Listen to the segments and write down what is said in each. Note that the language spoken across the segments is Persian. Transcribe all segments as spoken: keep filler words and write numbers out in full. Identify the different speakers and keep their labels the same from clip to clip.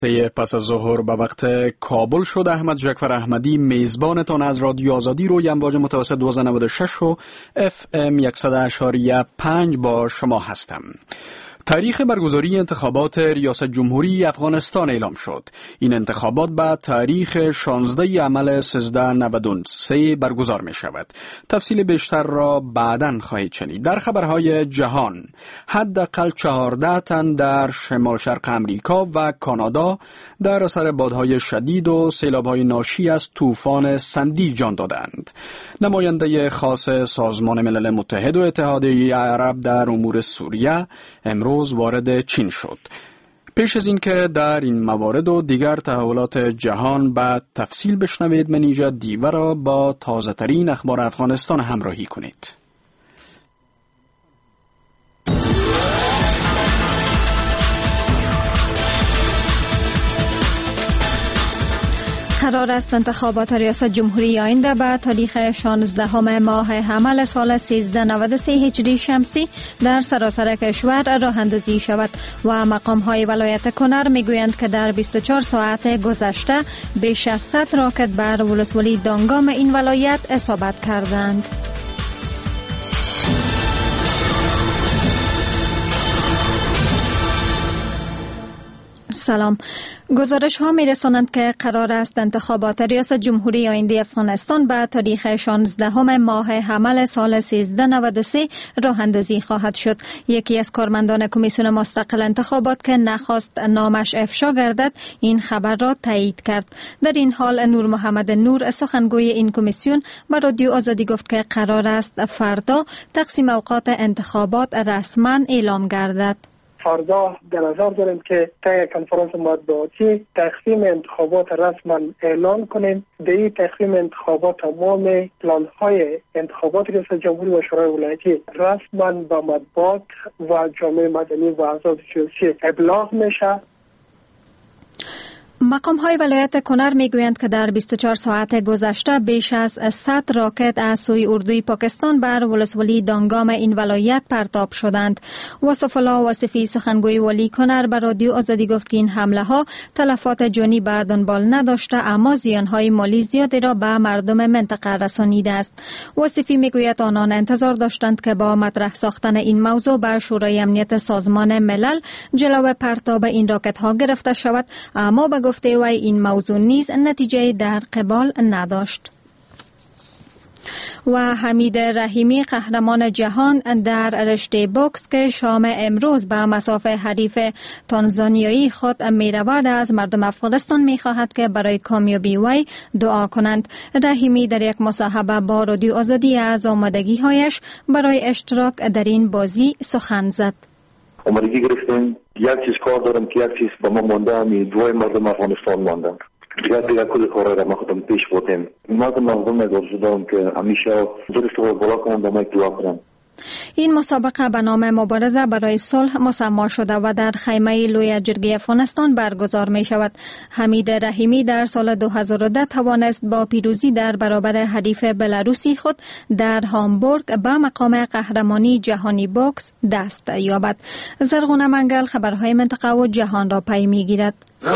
Speaker 1: پس از ظهر به وقت کابل شد. احمد جعفر احمدی میزبانتان از رادیو آزادی روی امواج متوسط دویست و نود و شش و اف ام صد و شش و پنج با شما هستم. تاریخ برگزاری انتخابات ریاست جمهوری افغانستان اعلام شد. این انتخابات بعد تاریخ شانزده عمل سیزده نود و سه برگزار می شود. تفصیل بیشتر را بعداً خواهید شنید. در خبرهای جهان، حداقل چهارده تن در شمال شرق امریکا و کانادا در اثر بادهای شدید و سیلاب‌های ناشی از طوفان سندی جان دادند. نماینده خاص سازمان ملل متحد و اتحادیه عرب در امور سوریه امروز روز وارد چین شد. پیش از این که در این موارد و دیگر تحولات جهان بعد تفصیل بشنوید، من اینجا دیوه را با تازه ترین اخبار افغانستان همراهی کنید.
Speaker 2: قرار است انتخابات ریاست جمهوری آینده به تاریخ شانزدهم ماه حمل سال سیزده نود و سه هجری شمسی در سراسر کشور راه اندازی شود و مقام های ولایت کنر می گویند که در بیست و چهار ساعت گذشته بیش از صد راکت بر ولسوالی دانگام این ولایت اصابت کردند. سلام. گزارش ها می رسانند که قرار است انتخابات ریاست جمهوری آینده افغانستان به تاریخ شانزدهم ماه حمل سال سیزده نود و سه راه اندازی خواهد شد. یکی از کارمندان کمیسیون مستقل انتخابات که نخواست نامش افشا گردد این خبر را تایید کرد. در این حال نور محمد نور، سخنگوی این کمیسیون، به رادیو آزادی گفت که قرار است فردا تقسیم اوقات انتخابات رسما اعلام گردد.
Speaker 3: فردا در نظر داریم که طی کنفرانس مطبوعاتی تقسیم انتخابات رسما اعلان کنیم. در این تقسیم انتخابات تمام پلان‌های انتخابات ریاست جمهوری و شورای ولایتی رسما به مطبوعات و جامعه مدنی و احزاب سیاسی ابلاغ میشه.
Speaker 2: مقام های ولایت کنر می گویند که در بیست و چهار ساعت گذشته بیش از صد راکت از سوی اردوی پاکستان بر ولسوالی دانگام این ولایت پرتاب شدند. وصف الله وصفی، سخنگوی ولی کنر، به رادیو آزادی گفت که این حمله ها تلفات جانی به دنبال نداشته اما زیان های مالی زیادی را به مردم منطقه رسانیده است. وصفی می گوید آنان انتظار داشتند که با مطرح ساختن این موضوع به شورای امنیت سازمان ملل جلو پرتاب این راکت ها گرفته شود، اما به گفته وی این موضوع نیز نتیجه در قبال نداشت. و حمید رحیمی، قهرمان جهان در رشته بوکس که شام امروز به مصاف حریف تانزانیایی خود می رود، از مردم افغانستان می خواهد که برای کامیابی وی دعا کنند. رحیمی در یک مصاحبه با رادیو آزادی از آمادگی هایش برای اشتراک در این بازی سخن زد.
Speaker 4: آمادگی گرفتیم، یک چیز کار دارم که یک چیز با ما مانده، همی دوای مردم افغانستان مانده. دیگر دیگر کل کارهای را ما خودم پیش بودیم. مردم افغانستان نگذاشته دارم که همیشه درست رو بالا کنم و ما دعا کنم.
Speaker 2: این مسابقه به نام مبارزه برای صلح مسما شده و در خیمه لوی جرگه افغانستان برگزار می شود. حمید رحیمی در سال دو هزار و ده توانست با پیروزی در برابر حریف بلاروسی خود در هامبورگ به مقام قهرمانی جهانی بوکس دست یابد. زرغونه منگل خبرهای منطقه و جهان را پی می گیرد.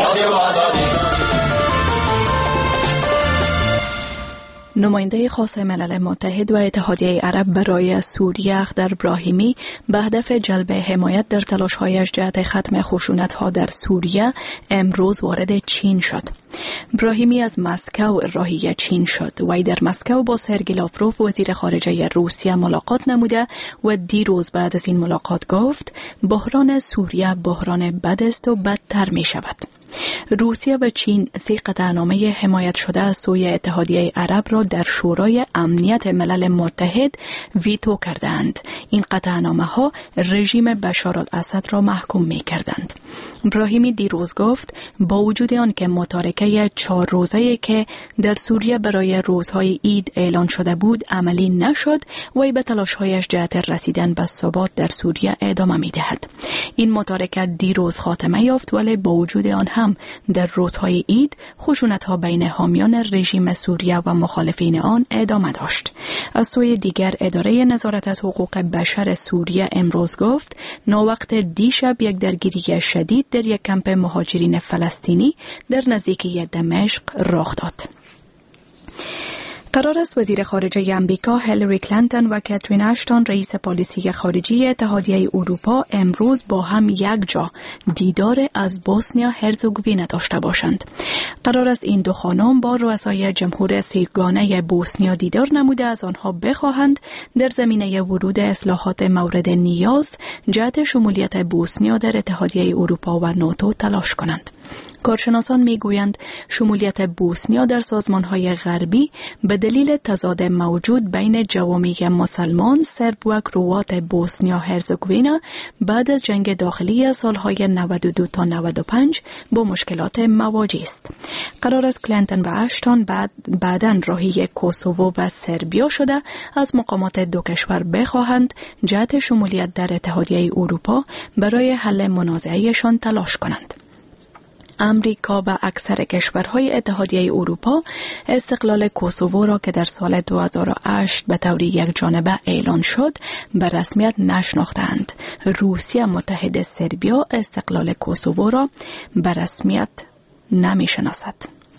Speaker 5: نماینده خاص ملل متحد و اتحادیه عرب برای سوریه اخدر ابراهیمی به هدف جلب حمایت در تلاش‌هایش جهت ختم خشونت‌ها در سوریه امروز وارد چین شد. ابراهیمی از مسکو راهی چین شد. وی در مسکو با سرگی لاوروف وزیر خارجه روسیه ملاقات نموده و دیروز بعد از این ملاقات گفت بحران سوریه بحران بد است و بدتر می شود. روسیه و چین سه قطعنامه حمایت شده از سوی اتحادیه عرب را در شورای امنیت ملل متحد ویتو کردند. این قطعنامه ها رژیم بشار الاسد را محکوم می کردند. ابراهیمی دیروز گفت با وجود آن که متارکه چهار روزه‌ای که در سوریه برای روزهای عید اعلان شده بود عملی نشد، وی به تلاش‌هایش جهت رسیدن به ثبات در سوریه ادامه می‌دهد. این متارکه دیروز خاتمه یافت، ولی با وجود آن هم در روزهای عید خشونت‌ها بین حامیان رژیم سوریه و مخالفین آن ادامه داشت. از سوی دیگر اداره نظارت از حقوق بشر سوریه امروز گفت ناوقت دیشب یک درگیری شدید در یک کمپ مهاجرین فلسطینی در نزدیکی دمشق رخ داد. قرار است وزیر خارجه امریکا هیلاری کلینتون و کاترین اشتون رئیس پالیسی خارجی اتحادیه اروپا امروز با هم یک جا دیدار از بوسنیا هرزگوینه داشته باشند. قرار است این دو خانم با رؤسای جمهور سیگانه بوسنیا دیدار نموده از آنها بخواهند در زمینه ورود اصلاحات مورد نیاز جهت شمولیت بوسنیا در اتحادیه اروپا و ناتو تلاش کنند. کارشناسان میگویند شمولیت بوسنیا در سازمانهای غربی به دلیل تضاد موجود بین جوامع مسلمان، سرب و کروات بوسنیا هرزگوینه بعد از جنگ داخلی سالهای نود و دو تا نود و پنج با مشکلات مواجه است. قرار است کلینتون و اشتون بعد بعداً راهی کوسوو و سربیا شده از مقامات دو کشور بخواهند جهت شمولیت در اتحادیه اروپا برای حل منازعهشان تلاش کنند. امریکا و اکثر کشورهای اتحادیه اروپا استقلال کوسوو را که در سال دو هزار و هشت به طور یک جانبه اعلان شد به رسمیت نشناختند. روسیه متحد سربیا استقلال کوسوو را به رسمیت نمی شناسد.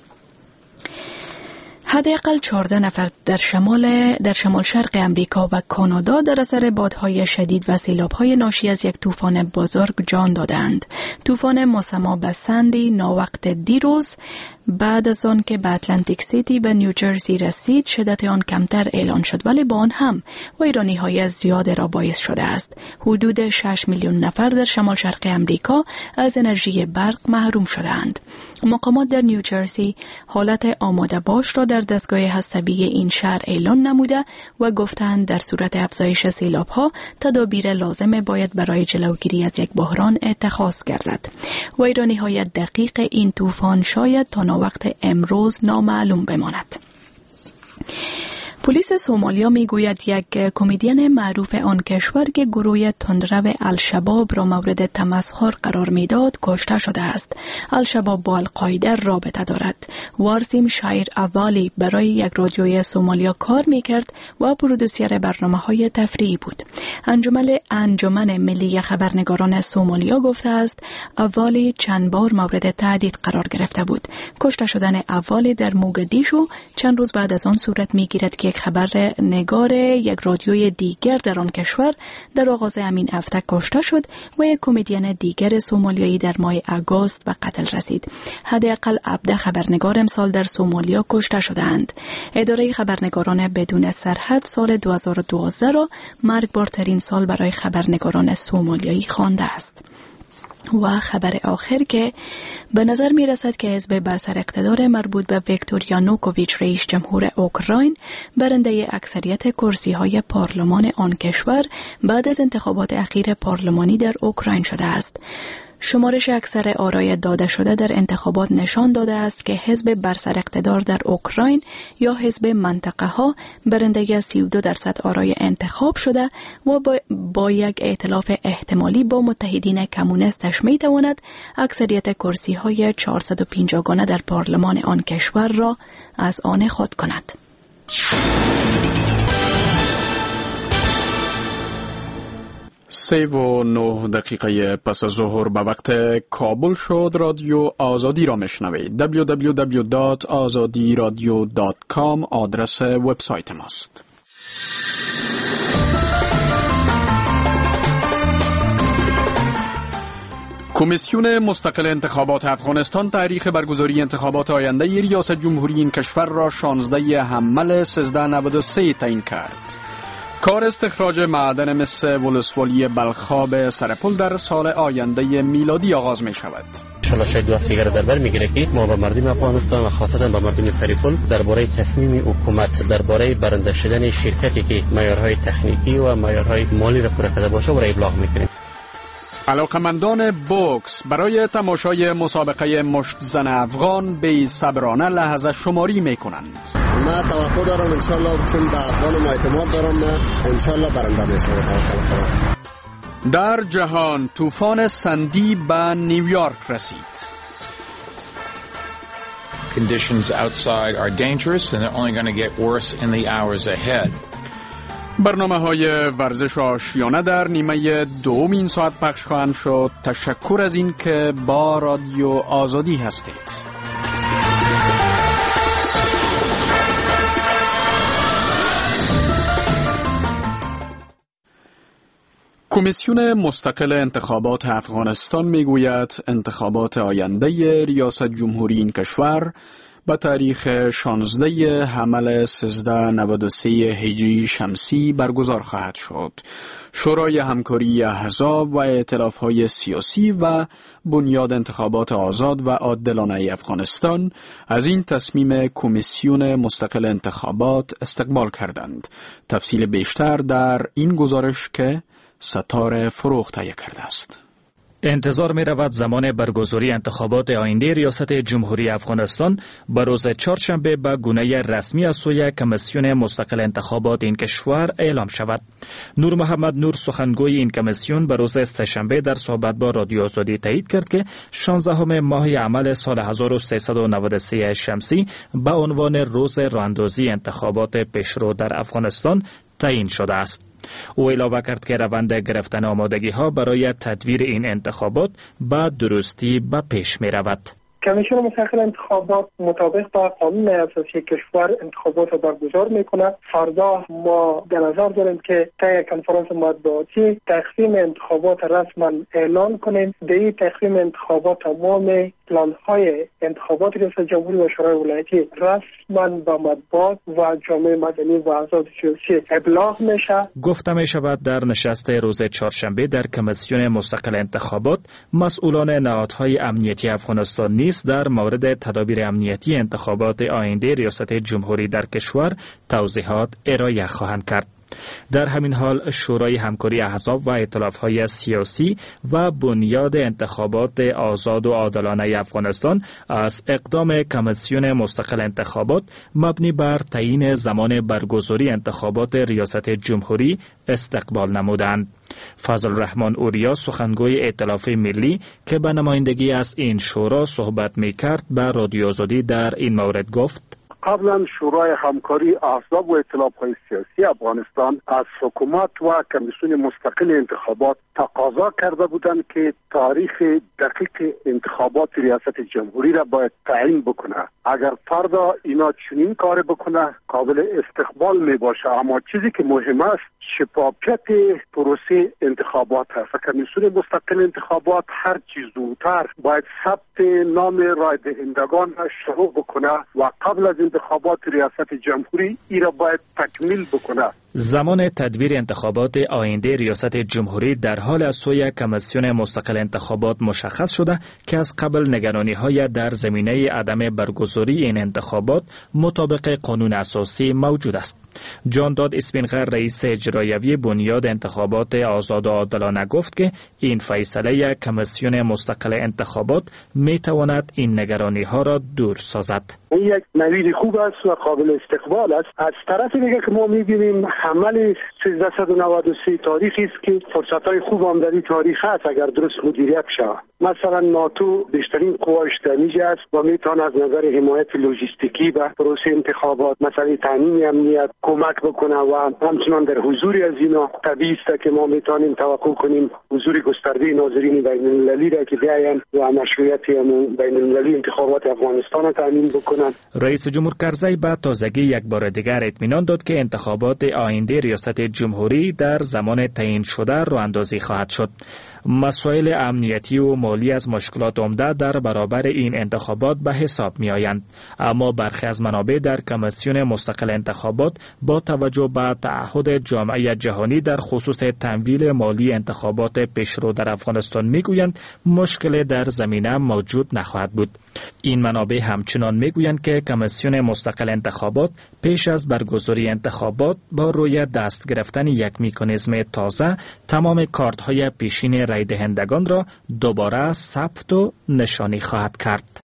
Speaker 5: حداقل چهارده نفر در شمال در شمال شرق امریکا و کانادا در اثر بادهای شدید و سیلاب‌های ناشی از یک طوفان بزرگ جان دادند. طوفان مسمى به ساندی ناوقت دیروز بعد از آن که به اتلانتیک سیتی به نیوجرسی رسید شدت آن کمتر اعلان شد، ولی با آن هم ویرانی‌های زیاد را باعث شده است. حدود شش میلیون نفر در شمال شرق امریکا از انرژی برق محروم شدند. مقامات در نیوجرسی حالت آماده باش را در دستگاه هسته‌بی این شهر اعلان نموده و گفتند در صورت افزایش سیلاب‌ها تدابیر لازم باید برای جلوگیری از یک بحران اتخاذ گردد. ویرانی‌های دقیق این طوفان شاید تا وقت امروز نامعلوم بماند. پلیس سومالیا میگوید یک کمدین معروف آن کشور که گروه تندرو الشباب را مورد تمسخر قرار میداد کشته شده است. الشباب با القاعده رابطه دارد. وارسیم شایر اوالی برای یک رادیوی سومالیا کار میکرد و پرودوسر برنامه‌های تفریحی بود. انجمن انجمن ملی خبرنگاران سومالیا گفته است اوالی چند بار مورد تهدید قرار گرفته بود. کشته شدن اوالی در موگادیشو چند روز بعد از آن صورت میگیرد که خبر نگار یک رادیوی دیگر در آن کشور در آغاز همین هفته کشته شد و یک کمدین دیگر سومالیایی در ماه آگوست به قتل رسید. حداقل هفده خبرنگار امسال در سومالیا کشته شدند. اداره خبرنگاران بدون سرحد سال دو هزار و دوازده را مرگبارترین سال برای خبرنگاران سومالیایی خوانده است. و خبر آخر که به نظر می رسد که حزب بر سر اقتدار مربوط به ویکتور یانوکوویچ رئیس جمهور اوکراین برنده اکثریت کرسی های پارلمان آن کشور بعد از انتخابات اخیر پارلمانی در اوکراین شده است. شمارش اکثر آرای داده شده در انتخابات نشان داده است که حزب بر سر اقتدار در اوکراین یا حزب منطقه ها برنده سی و دو درصد آرای انتخاب شده و با, با یک ائتلاف احتمالی با متحدین کمونیستش می تواند اکثریت کرسی های چهارصد و پنجاه گانه در پارلمان آن کشور را از آن خود کند.
Speaker 1: سه و نه دقیقه پس از ظهر به وقت کابل شد. رادیو آزادی را میشنوید. دبلیو دبلیو دبلیو دات آزادی رادیو دات کام آدرس وبسایت ماست. کمیسیون مستقل انتخابات افغانستان تاریخ برگزاری انتخابات آینده ریاست جمهوری این کشور را شانزده حمل سیزده نود و سه تعیین کرد. کار استخراج معدن مس ولسوالی بلخاب سرپل در سال آینده میلادی آغاز می شود.
Speaker 6: انشاءالله شاید دو هفته دیگر در بر میگیره که ما به مردم افغانستان و خاصتا به مردم سرپل درباره تصمیم حکومت درباره برنده شدن شرکتی که معیارهای تکنیکی و معیارهای مالی را پوره کرده باشه و را ابلاغ میکنیم.
Speaker 1: علاقمندان بوکس برای تماشای مسابقه مشت زن افغان بی صبرانه لحظه شماری میکنند.
Speaker 7: ما توقع دارم انشالله چون به افغانم اعتماد دارم انشالله برنده میشه.
Speaker 1: در جهان طوفان سندی به نیویورک رسید.
Speaker 8: conditions outside are dangerous and they're only going to get worse in the hours ahead.
Speaker 1: برنامه های ورزش آشیانه در نیمه دوم این ساعت پخش خواهند شد. تشکر از این که با رادیو آزادی هستید. کمیسیون مستقل انتخابات افغانستان میگوید انتخابات آینده ریاست جمهوری این کشور به تاریخ شانزده حمل سیزده نود و سه هجری شمسی برگزار خواهد شد. شورای همکاری احزاب و ائتلاف‌های سیاسی و بنیاد انتخابات آزاد و عادلانه افغانستان از این تصمیم کمیسیون مستقل انتخابات استقبال کردند. تفصیل بیشتر در این گزارش که ستاره فروغ تهیه کرده است.
Speaker 9: انتظار می رود زمان برگزاری انتخابات آینده ریاست جمهوری افغانستان به روز چهارشنبه به گونه رسمی از سوی کمیسیون مستقل انتخابات این کشور اعلام شود. نور محمد نور سخنگوی این کمیسیون به روز سه‌شنبه در صحبت با رادیو آزادی تایید کرد که شانزدهم ماه عمل سال هزار و سیصد و نود و سه شمسی به عنوان روز راهاندازی انتخابات پیشرو در افغانستان تعیین شده است. او علاوه کرد که روند گرفتن آمادگی ها برای تدویر این انتخابات به درستی به پیش می رود.
Speaker 3: کمیسیون مستقل انتخابات مطابق با قانون اساسی کشور انتخابات را برگزار میکنه. فردا ما در نظر داریم که طی کنفرانس مطبوعاتی تقسیم انتخابات رسما اعلان کنیم. در این تقسیم انتخابات تمام پلان‌های انتخابات ریاست جمهوری و شورای ولایتی رسما به مطبوعات و جامعه مدنی و احزاب سیاسی ابلاغ میشه.
Speaker 9: گفته می شود در نشست روز چهارشنبه در کمیسیون مستقل انتخابات مسئولان نهادهای امنیتی افغانستان نیز در مورد تدابیر امنیتی انتخابات آینده ریاست جمهوری در کشور توضیحات ارائه خواهند کرد. در همین حال شورای همکاری احزاب و ائتلاف‌های سیاسی و بنیاد انتخابات آزاد و عادلانه افغانستان از اقدام کمیسیون مستقل انتخابات مبنی بر تعیین زمان برگزاری انتخابات ریاست جمهوری استقبال نمودند. فضل الرحمن اوریا سخنگوی ائتلاف ملی که به نمایندگی از این شورا صحبت می‌کرد به رادیو آزادی در این مورد گفت:
Speaker 10: قبلا شورای همکاری احزاب و ائتلاف‌های سیاسی افغانستان از حکومت و کمیسیون مستقل انتخابات تقاضا کرده بودند که تاریخ دقیق انتخابات ریاست جمهوری را باید تعیین بکنه. اگر فردا اینا چنین کار بکنه قابل استقبال می باشه، اما چیزی که مهم است شفافیت پروسه انتخابات است. کمیسیون مستقل انتخابات هر چیز زودتر باید ثبت نام رای دهندگان را شروع بکنه و قبل از انتخابات ریاست جمهوری ای را باید تکمیل بکنه.
Speaker 9: زمان تدویر انتخابات آینده ریاست جمهوری در حال از سوی کمیسیون مستقل انتخابات مشخص شده که از قبل نگرانی‌های در زمینه عدم برگزاری این انتخابات مطابق قانون اساسی موجود است. جانداد اسپینغر رئیس اجرایی بنیاد انتخابات آزاد و عادلانه گفت که این فیصله کمیسیون مستقل انتخابات میتواند این نگرانی‌ها را دور سازد.
Speaker 10: این یک نوید خوب است و قابل استقبال است. از طرف دیگه که ما می‌بینیم حمل سیزده نود و سه تاریخی است که فرصت‌های خوب هم در این تاریخ است اگر درست مدیریت شود. مثلا ناتو بیشترین قواش دنیج است و میتونه از نظر حمایت لوجستیکی به پروسه انتخابات مثلا تامین امنیت کمک بکنه و همچنان در حضور از اینا طبیعی است که ما میتونیم توقع کنیم حضور گسترده ناظرین بین المللی را که بیاین و مشروعیت بین المللی انتخابات افغانستان را تامین بکنند.
Speaker 9: رئیس جمهور کرزی به تازگی یک بار دیگر اطمینان داد که انتخابات آینده ریاست جمهوری در زمان تعیین شده راه‌اندازی خواهد شد. مسائل امنیتی و مالی از مشکلات عمده در برابر این انتخابات به حساب می آیند، اما برخی از منابع در کمیسیون مستقل انتخابات با توجه به تعهد جامعه جهانی در خصوص تمویل مالی انتخابات پیشرو در افغانستان می گویند مشکل در زمینه موجود نخواهد بود. این منابع همچنان می گویند که کمیسیون مستقل انتخابات پیش از برگزاری انتخابات با روی دست گرفتن یک مکانیزم تازه تمام کارت‌های پیشین رای دهندگان را دوباره ثبت و نشانی خواهد کرد.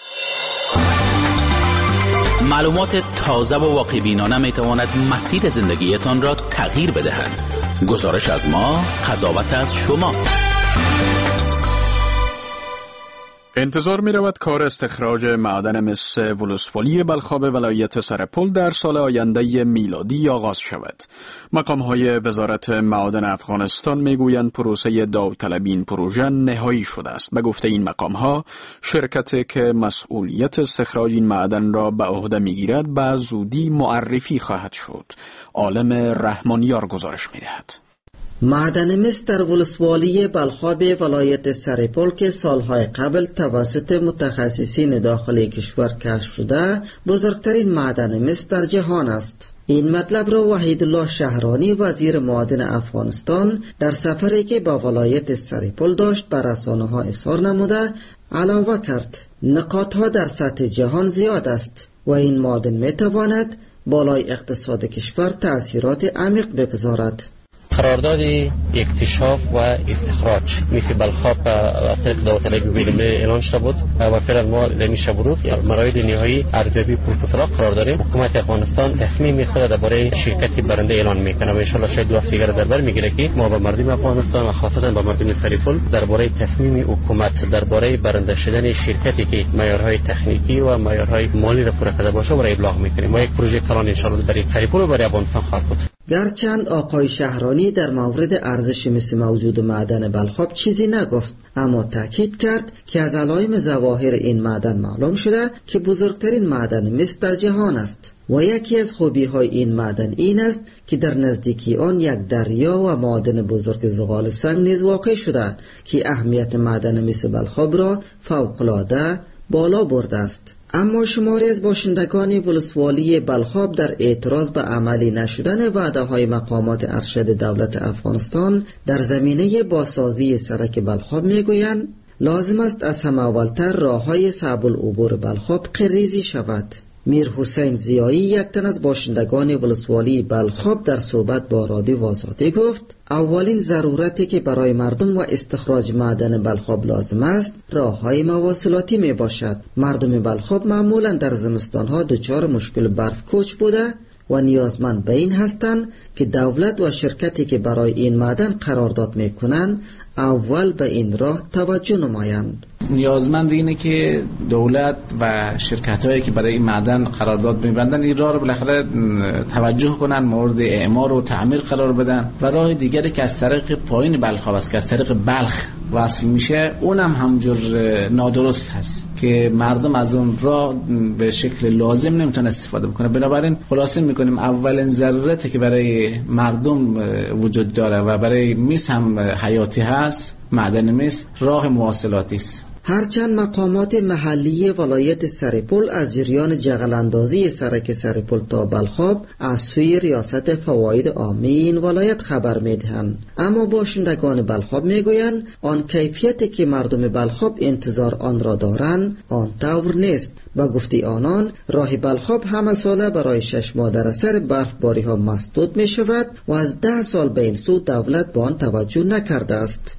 Speaker 11: معلومات تازه و واقع بینانه می تواند مسیر زندگیتان را تغییر بدهد. گزارش از ما، قضاوت از شما.
Speaker 1: انتظار می رود کار استخراج معدن مس ولسوالی بلخاب ولایت سرپل در سال آینده میلادی آغاز شود. مقام‌های وزارت معادن افغانستان می گویند پروسه داوطلبی این پروژه نهایی شده است. به گفته این مقام‌ها، شرکتی که مسئولیت استخراج این معدن را به عهده می گیرد به زودی معرفی خواهد شد. عالم رحمانیار گزارش می دهد.
Speaker 12: معدن مس در ولسوالی بلخاب ولایت سرپل که سالهای قبل توسط متخصصین داخلی کشور کشف شده، بزرگترین معدن مس در جهان است. این مطلب را وحیدالله شهرانی وزیر معادن افغانستان در سفری که با ولایت سرپل داشت بر رسانه‌ها اظهار نموده علاوه کرد. نقاط‌ها در سطح جهان زیاد است و این معدن می‌تواند بالای اقتصاد کشور تأثیرات عمیق بگذارد.
Speaker 6: قرارداد اکتشاف و استخراج مثل بلخاب از طریق داوطلبی بین‌المللی اعلان شده بود و فعلا ما در این شب و روز مراحل نهایی ارزیابی پروتکل قرار داریم. حکومت افغانستان تصمیم خود درباره شرکت برنده اعلان میکنه و ان شاء الله شاید دو هفته دیگر در بر میگیره که ما با مردم افغانستان و خاصتا با مردم سرپل درباره تصمیم حکومت درباره برنده شدن شرکتی که معیارهای تکنیکی و معیارهای مالی را پورا کرده باشه را ابلاغ میکنیم. و یک پروژه کلان ان شاء الله برای سرپل و برای افغانستان خواهد بود.
Speaker 12: گرچند آقای شهرانی در مورد ارزش مس موجود معدن بلخاب چیزی نگفت، اما تاکید کرد که از علائم ظواهر این معدن معلوم شده که بزرگترین معدن مس در جهان است و یکی از خوبی های این معدن این است که در نزدیکی آن یک دریا و معدن بزرگ زغال سنگ نیز واقع شده که اهمیت معدن مس بلخاب را فوق‌العاده بالا برده است. اما شماری از باشندگان ولسوالی بلخاب در اعتراض به عملی نشدن وعده‌های مقامات ارشد دولت افغانستان در زمینه بازسازی سرک بلخاب میگویند لازم است از همه اولتر راه‌های صعب العبور بلخاب قریزی شود. میر حسین زیایی یک تن از باشندگان ولسوالی بلخاب در صحبت با رادیو آزادی گفت اولین ضرورتی که برای مردم و استخراج معدن بلخاب لازم است راه‌های مواصلاتی می باشد. مردم بلخاب معمولا در زمستان‌ها دچار مشکل برف کوچ بوده و نیازمند به این هستند که دولت و شرکتی که برای این معدن قرارداد می‌کنند اول به این راه توجه نمایند.
Speaker 13: نیازمند اینه که دولت و شرکت‌هایی که برای این معدن قرارداد می‌بندن این راه رو بالاخره توجه کنن، مورد اعمار و تعمیر قرار بدن. و راه دیگری که از طریق پایین بلخاب است که از طریق بلخ وصل میشه اونم همونجور نادرست هست که مردم از اون راه به شکل لازم نمیتونن استفاده بکنه. بنابراین خلاصه میکنیم اولین ضرورتی که برای مردم وجود داره و برای مس هم حیاتی هست معدن مس راه مواصلاتی است.
Speaker 12: هرچند مقامات محلی ولایت سرپل از جریان جغل سرک سرپل تا بلخاب از سوی ریاست فواید عامی این ولایت خبر میدهند، اما باشندگان بلخاب میگویند آن کیفیتی که مردم بلخاب انتظار آن را دارند آن طور نیست. با گفته آنان راه بلخاب همه ساله برای شش ماه در اثر برفباری ها مسدود می شود و از ده سال به این سو دولت به آن توجه نکرده است.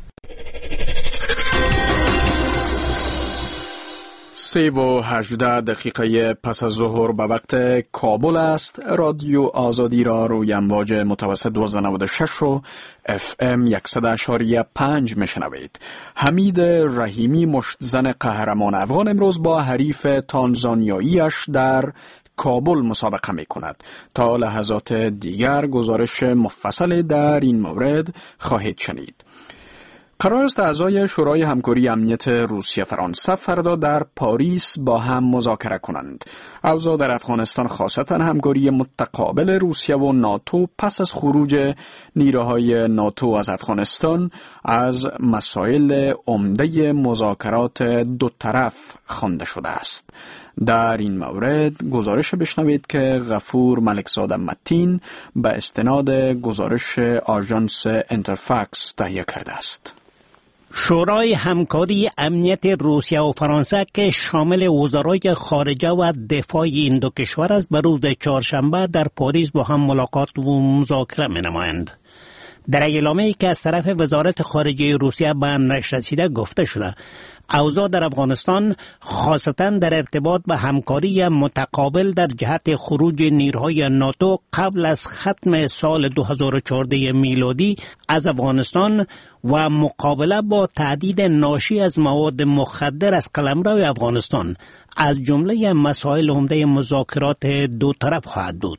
Speaker 1: سه و هجده دقیقه پس از ظهر به وقت کابل است. رادیو آزادی را روی امواج متوسط دویست و نود و شش و اف ام صد اشاریه پنج میشنوید. حمید رحیمی مشتزن قهرمان افغان امروز با حریف تانزانیاییش در کابل مسابقه می کند. تا لحظات دیگر گزارش مفصل در این مورد خواهید شنید. قرار است اعضای شورای همکاری امنیت روسیه فرانسه فردا در پاریس با هم مذاکره کنند. اوضاع در افغانستان خاصتا همکاری متقابل روسیه و ناتو پس از خروج نیروهای ناتو از افغانستان از مسائل عمده مذاکرات دو طرف خوانده شده است. در این مورد گزارش بشنوید که غفور ملکزاده متین به استناد گزارش آژانس انترفاکس تهیه کرده است.
Speaker 14: شورای همکاری امنیت روسیه و فرانسه که شامل وزرای خارجه و دفاع این دو کشور است به روز چهارشنبه در پاریس با هم ملاقات و مذاکره می‌نمایند. در اعلامیه‌ای که از طرف وزارت خارجه روسیه به نشر رسیده گفته شده اوضاع در افغانستان خاصتاً در ارتباط به همکاری متقابل در جهت خروج نیروهای ناتو قبل از ختم سال دو هزار و چهارده میلادی از افغانستان و مقابله با تهدید ناشی از مواد مخدر از قلمرو افغانستان از جمله مسائل عمده مذاکرات دو طرف خواهد بود.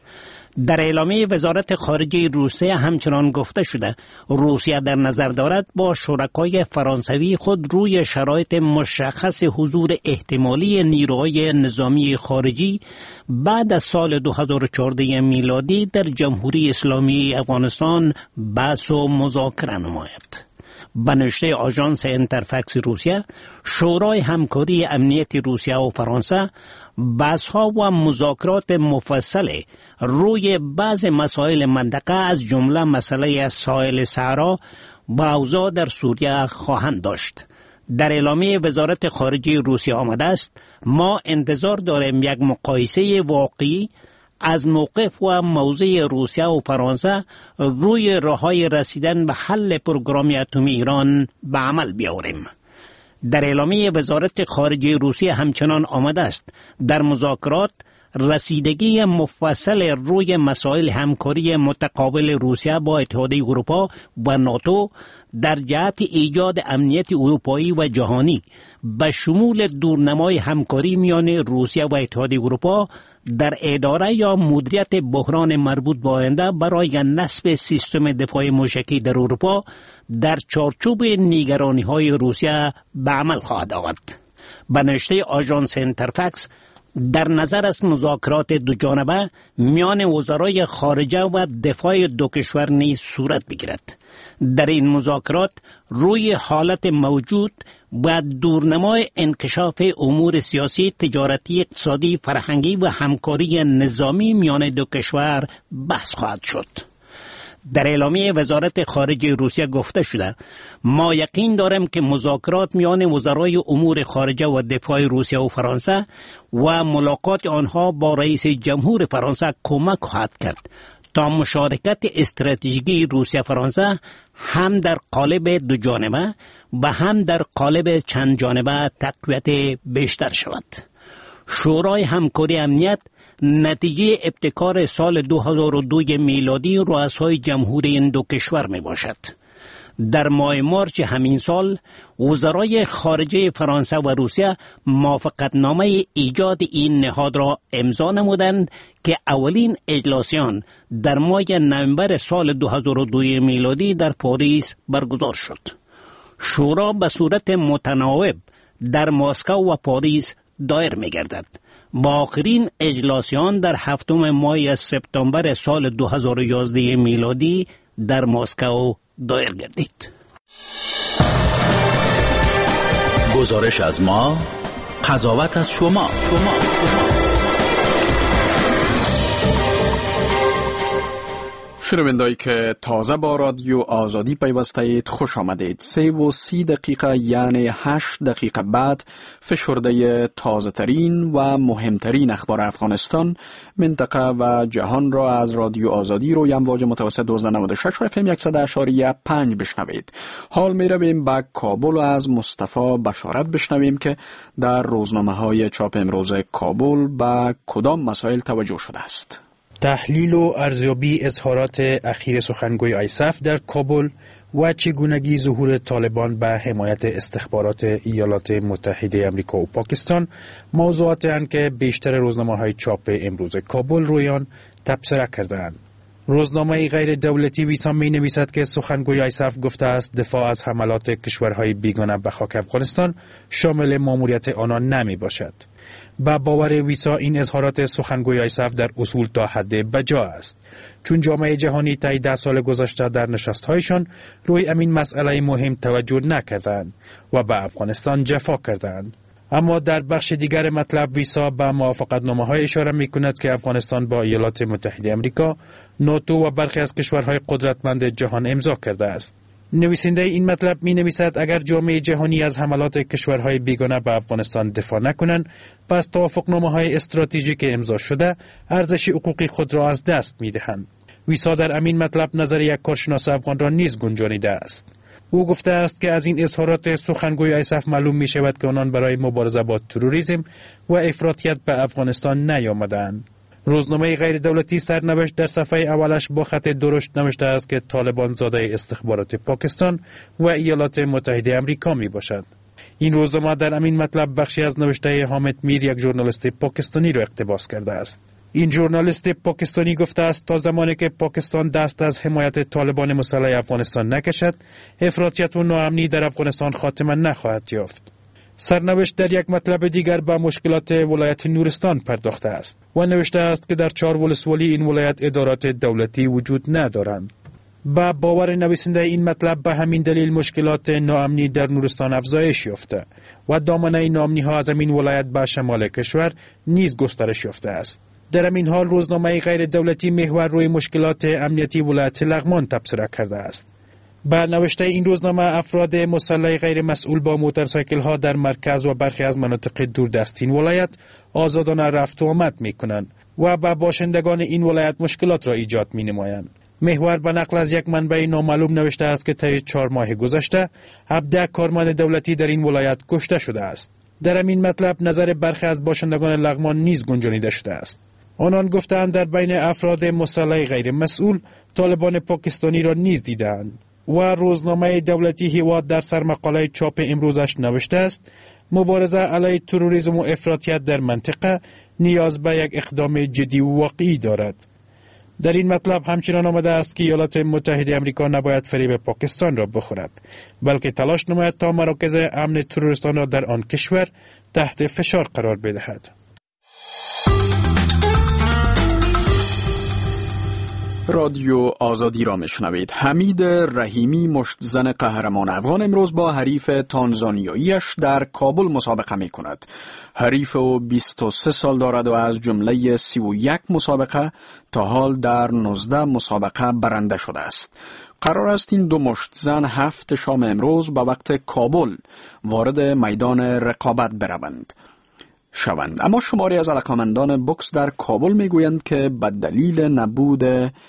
Speaker 14: در اعلامیه وزارت خارجه روسیه همچنان گفته شده روسیه در نظر دارد با شرکای فرانسوی خود روی شرایط مشخص حضور احتمالی نیروهای نظامی خارجی بعد از سال دو هزار و چهارده میلادی در جمهوری اسلامی افغانستان بحث و مذاکره نماید. به نشر آژانس اینترفکس روسیه، شورای همکاری امنیتی روسیه و فرانسه بحث‌ها و مذاکرات مفصل روی بعض مسائل منطقه از جمله مسئله ساحل صحرا و اوضاع در سوریه خواهند داشت. در اعلامیه وزارت خارجه روسیه آمده است ما انتظار داریم یک مقایسه واقعی از موقف و موضع روسیه و فرانسه روی راه‌های رسیدن به حل پروگرام اتمی ایران به عمل بیاوریم. در اعلامیه وزارت خارجه روسیه همچنان آمده است در مذاکرات رسیدگی مفصل روی مسائل همکاری متقابل روسیه با اتحادیه اروپا و ناتو در جهت ایجاد امنیت اروپایی و جهانی به شمول دورنمای همکاری میان روسیه و اتحادیه اروپا در اداره یا مدیریت بحران مربوط به آینده برای نصب سیستم دفاع موشکی در اروپا در چارچوب نگرانی‌های روسیه به عمل خواهد آورد. به نشر آژانس اینترفکس در نظر از مذاکرات دو جانبه میان وزرای خارجه و دفاع دو کشور نیز صورت بگیرد. در این مذاکرات روی حالت موجود و دورنمای انکشاف امور سیاسی، تجارتی، اقتصادی، فرهنگی و همکاری نظامی میان دو کشور بحث خواهد شد. در اعلامیه وزارت خارجه روسیه گفته شده ما یقین داریم که مذاکرات میان وزرای امور خارجه و دفاع روسیه و فرانسه و ملاقات آنها با رئیس جمهور فرانسه کمک خواهد کرد تا مشارکت استراتژیکی روسیه فرانسه هم در قالب دو جانبه و هم در قالب چند جانبه تقویت بیشتر شود. شورای همکاری امنیت نتیجه ابتکار سال دو هزار و دو میلادی رؤسای جمهوری این دو کشور می باشد. در ماه مارچ همین سال وزرای خارجه فرانسه و روسیه موافقتنامه ایجاد این نهاد را امضا نمودند که اولین اجلاسیان در ماه نوامبر سال دو هزار و دو میلادی در پاریس برگزار شد. شورا به صورت متناوب در مسکو و پاریس دایر می گردد. با آخرین اجلاسیان در هفتم ماه سپتامبر سال دو هزار و یازده میلادی در مسکو دایر گردید.
Speaker 11: گزارش از ما، قضاوت از شما. شما.
Speaker 1: شنونده‌ای که تازه با رادیو آزادی پیوسته اید خوش آمدید. سه و سی دقیقه یعنی هشت دقیقه بعد فشرده تازه ترین و مهمترین اخبار افغانستان، منطقه و جهان را از رادیو آزادی روی امواج متوسط دوازده نود و شش و اف ام صد و اشاری پنج بشنوید. حال می رویم به کابل و از مصطفی بشارت بشنویم که در روزنامه های چاپ امروز کابل به کدام مسائل توجه شده است.
Speaker 15: تحلیل و ارزیابی اظهارات اخیر سخنگوی آیسف در کابل و چگونگی ظهور طالبان به حمایت استخبارات ایالات متحده آمریکا و پاکستان موضوعاتی هستند که بیشتر روزنامه‌های چاپ امروز کابل روی آن تبصره کرده‌اند. روزنامه غیر دولتی ویسام می نویسد که سخنگوی آیسف گفته است دفاع از حملات کشورهای بیگانه به خاک افغانستان شامل ماموریت آنها نمی باشد. با باور ویسا این اظهارات سخنگوی آیسف در اصول تا حد بجا است، چون جامعه جهانی طی ده سال گذشته در نشست‌هایشان روی امین مسئله مهم توجه نکردند و به افغانستان جفا کردند. اما در بخش دیگر مطلب ویسا به موافقتنامه‌های اشاره می‌کند که افغانستان با ایالات متحده آمریکا، ناتو و برخی از کشورهای قدرتمند جهان امضا کرده است. نویسنده این مطلب می نویسد اگر جامعه جهانی از حملات کشورهای بیگانه به افغانستان دفاع نکنند، پس توافقنامه‌های استراتژیک امضا شده ارزش حقوقی خود را از دست می دهند. ویسا در امین مطلب نظر یک کارشناس افغان را نیز گنجانیده است. او گفته است که از این اظهارات سخنگوی ایساف معلوم می شود که آنان برای مبارزه با تروریسم و افراطیت به افغانستان نیامدند. روزنامه غیر دولتی سرنوشت در صفحه اولش با خط درشت نوشته است که طالبان زاده استخبارات پاکستان و ایالات متحده آمریکا می باشد. این روزنامه در امین مطلب بخشی از نوشته حامد میر، یک ژورنالیست پاکستانی را اقتباس کرده است. این ژورنالیست پاکستانی گفته است تا زمانی که پاکستان دست از حمایت طالبان مسلح افغانستان نکشد، افراطیت و ناامنی در افغانستان خاتمه نخواهد یافت. سرنوشت در یک مطلب دیگر به مشکلات ولایت نورستان پرداخته است و نوشته است که در چهار ولسوالی این ولایت ادارات دولتی وجود ندارند. با باور نویسنده این مطلب به همین دلیل مشکلات ناامنی در نورستان افزایش یافته و دامنه ناامنی ها از این ولایت به شمال کشور نیز گسترش یافته است. در این حال روزنامه غیر دولتی محور روی مشکلات امنیتی ولایت لغمان تبصره کرده است. با نوشته این روزنامه افراد مسلح غیر مسئول با موتورسایکل ها در مرکز و برخی از مناطق دوردست این ولایت آزادانه رفت و آمد می کنند و با باشندگان این ولایت مشکلات را ایجاد می نمایند. محور به نقل از یک منبع نامعلوم نوشته است که طی چهار ماه گذشته هفده کارمند دولتی در این ولایت کشته شده است. در این مطلب نظر برخی از باشندگان لغمان نیز گنجانیده شده است. آنان گفتند در بین افراد مسلح غیر مسئول طالبان پاکستانی را نیز دیدند و روزنامه دولتی هیواد در سرمقاله چاپ امروزش نوشته است مبارزه علیه تروریسم و افراطیت در منطقه نیاز به یک اقدام جدی و واقعی دارد. در این مطلب همچنان آمده است که ایالات متحده آمریکا نباید فریب پاکستان را بخورد، بلکه تلاش نماید تا مراکز امن تروریستان را در آن کشور تحت فشار قرار بدهد.
Speaker 1: رادیو آزادی را میشنوید. حمید رحیمی، مشتزن قهرمان افغان، امروز با حریف تانزانیاییش در کابل مسابقه می کند. حریف او بیست و سه سال دارد و از جمله سی و یک مسابقه تا حال در نوزده مسابقه برنده شده است. قرار است این دو مشتزن هفت شام امروز با وقت کابل وارد میدان رقابت بروند. شوند. اما شماری از علاقمندان بوکس در کابل میگویند که به دلیل نبود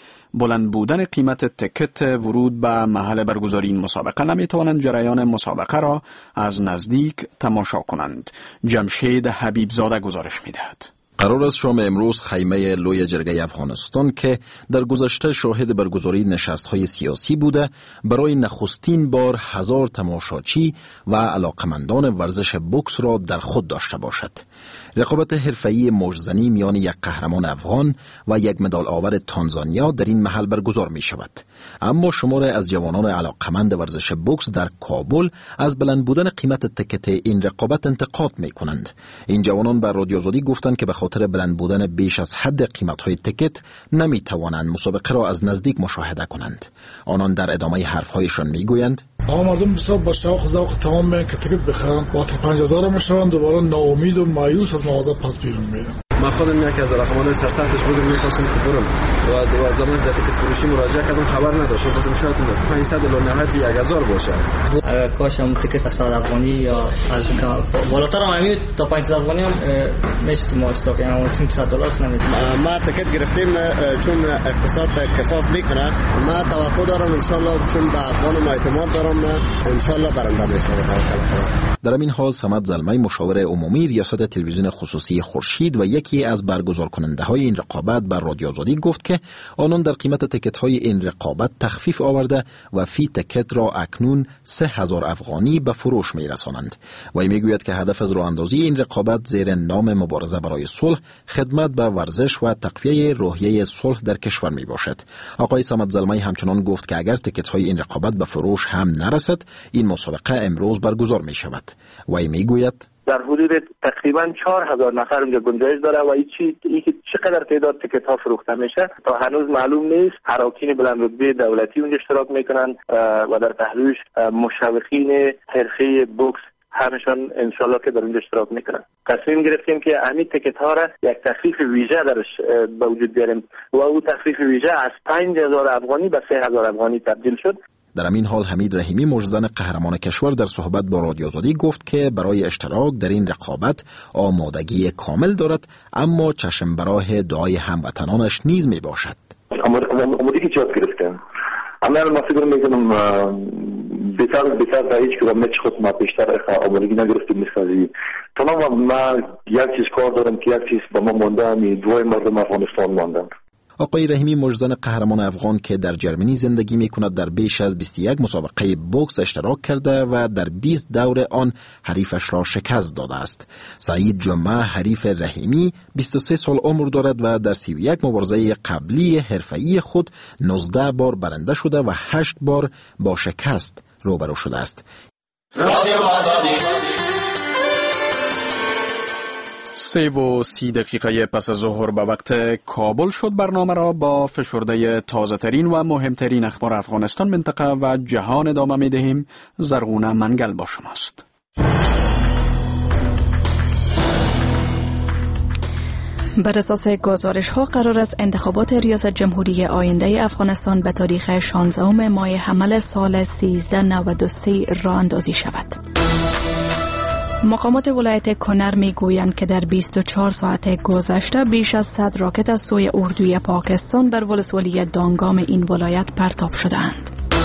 Speaker 1: بلند بودن قیمت تکت ورود به محل برگزاری این مسابقه نمیتوانند جریان مسابقه را از نزدیک تماشا کنند. جمشید حبیبزاده گزارش میدهد.
Speaker 16: قرار است شام امروز خیمه لوی جرگه افغانستان که در گذشته شاهد برگزاری نشست‌های سیاسی بوده، برای نخستین بار هزار تماشاچی و علاقمندان ورزش بوکس را در خود داشته باشد. رقابت حرفه‌ای موجزنی میان یک قهرمان افغان و یک مدال آور تانزانیا در این محل برگزار می شود. اما شمار از جوانان علاقمند ورزش بوکس در کابل از بلند بودن قیمت تکت این رقابت انتقاد می کنند. این جوانان به رادیو آزادی گفتند که به خاطر بلند بودن بیش از حد قیمت‌های تکت نمی توانند مسابقه را از نزدیک مشاهده کنند. آنان در ادامه حرف‌هایشان میگویند:
Speaker 17: آ مردم بسیار با شوق ذوق تمام میان که تکت بخرن، وقتی پنج هزار میشون دوباره ناامید و مایوس از مغازه پس بیرون میرن.
Speaker 18: من خودم یک از رقم‌های سرسختش بودم، می‌خواستم که برم و و زمانی در تکت فروشی مراجعه کردم خبر نداشتم، خواستم شاید پانصد الی نهایت یک هزار باشه.
Speaker 19: اگر کاشم تکت صد افغانی یا از بالاتر هم همین تا پانصد افغانی هم میشه تو ما اشتراک، یعنی چون صد دلار نمیتونم.
Speaker 7: ما تکت گرفتیم چون اقتصاد کفاف میکنه. ما توقع دارم ان شاء الله، چون به افغان ما اعتماد دارم، ان شاء الله برنده میشه به توکل خدا.
Speaker 16: در این حال صمد زلمی، مشاور عمومی ریاست تلویزیون خصوصی خورشید و یکی از برگزار کننده های این رقابت بر رادیو آزادی گفت که آنان در قیمت تکت های این رقابت تخفیف آورده و فی تکت را اکنون سه هزار افغانی به فروش می رسانند. و میگوید که هدف از راه اندازی این رقابت زیر نام مبارزه برای صلح، خدمت به ورزش و تقویه روحیه صلح در کشور می باشد. آقای صمد زلمی همچنان گفت که اگر تکت های این رقابت به فروش هم نرسد، این مسابقه امروز برگزار می شود. و میگوید
Speaker 4: در حدود تقریبا چهار هزار نفر اونجا گنجایش داره و این چی اینکه چقدر تعداد تکت ها فروخته میشه تا هنوز معلوم نیست. اراکین بلند رتبه دولتی اونجا اشتراک میکنن و در پهلوش مشوقین حرفه بوکس همشان انشالله که در اونجا اشتراک میکنن. تصمیم گرفتیم که همین تکت ها را یک تخفیف ویژه درش به وجود بیاریم و اون تخفیف ویژه از پنج هزار افغانی به سه هزار افغانی تبدیل شد.
Speaker 16: در این حال حمید رحیمی، مجزن قهرمان کشور، در صحبت با رادیو آزادی گفت که برای اشتراک در این رقابت آمادگی کامل دارد، اما چشم براه دعای هموطنانش نیز می باشد.
Speaker 4: آمادگی چیز گرفتیم. اما من فکر میکنم بیشتر بیشتر تا هیچ کدام نچ خود ما بیشتر آمادگی نگرفتیم میسازی. تمام ما یک چیز کار دارم که یک چیز با ما مانده می دوای مردم افغانستان ماندن.
Speaker 16: آقای رحیمی مجزن قهرمان افغان که در جرمنی زندگی می کند در بیش از بیست و یک مسابقه بوکس اشتراک کرده و در بیست دور آن حریفش را شکست داده است. سعید جمعه حریف رحیمی بیست و سه سال عمر دارد و در سی و یک مبارزه قبلی حرفه‌ای خود نوزده بار برنده شده و هشت بار با شکست روبرو شده است.
Speaker 1: رادیو آزادی. سه و سی دقیقه پس از ظهر به وقت کابل شد. برنامه را با فشرده تازه ترین و مهمترین اخبار افغانستان، منطقه و جهان ادامه می دهیم. زرغونه منگل با شماست.
Speaker 5: بر اساس گزارش ها قرار است انتخابات ریاست جمهوری آینده افغانستان به تاریخ شانزدهم ماه حمل سال سیزده نود و سه راه اندازی شود. مقامات ولایت کنر می گویند که در بیست و چهار ساعت گذشته بیش از صد راکت از سوی اردوی پاکستان بر ولسوالی دانگام این ولایت پرتاب شدند.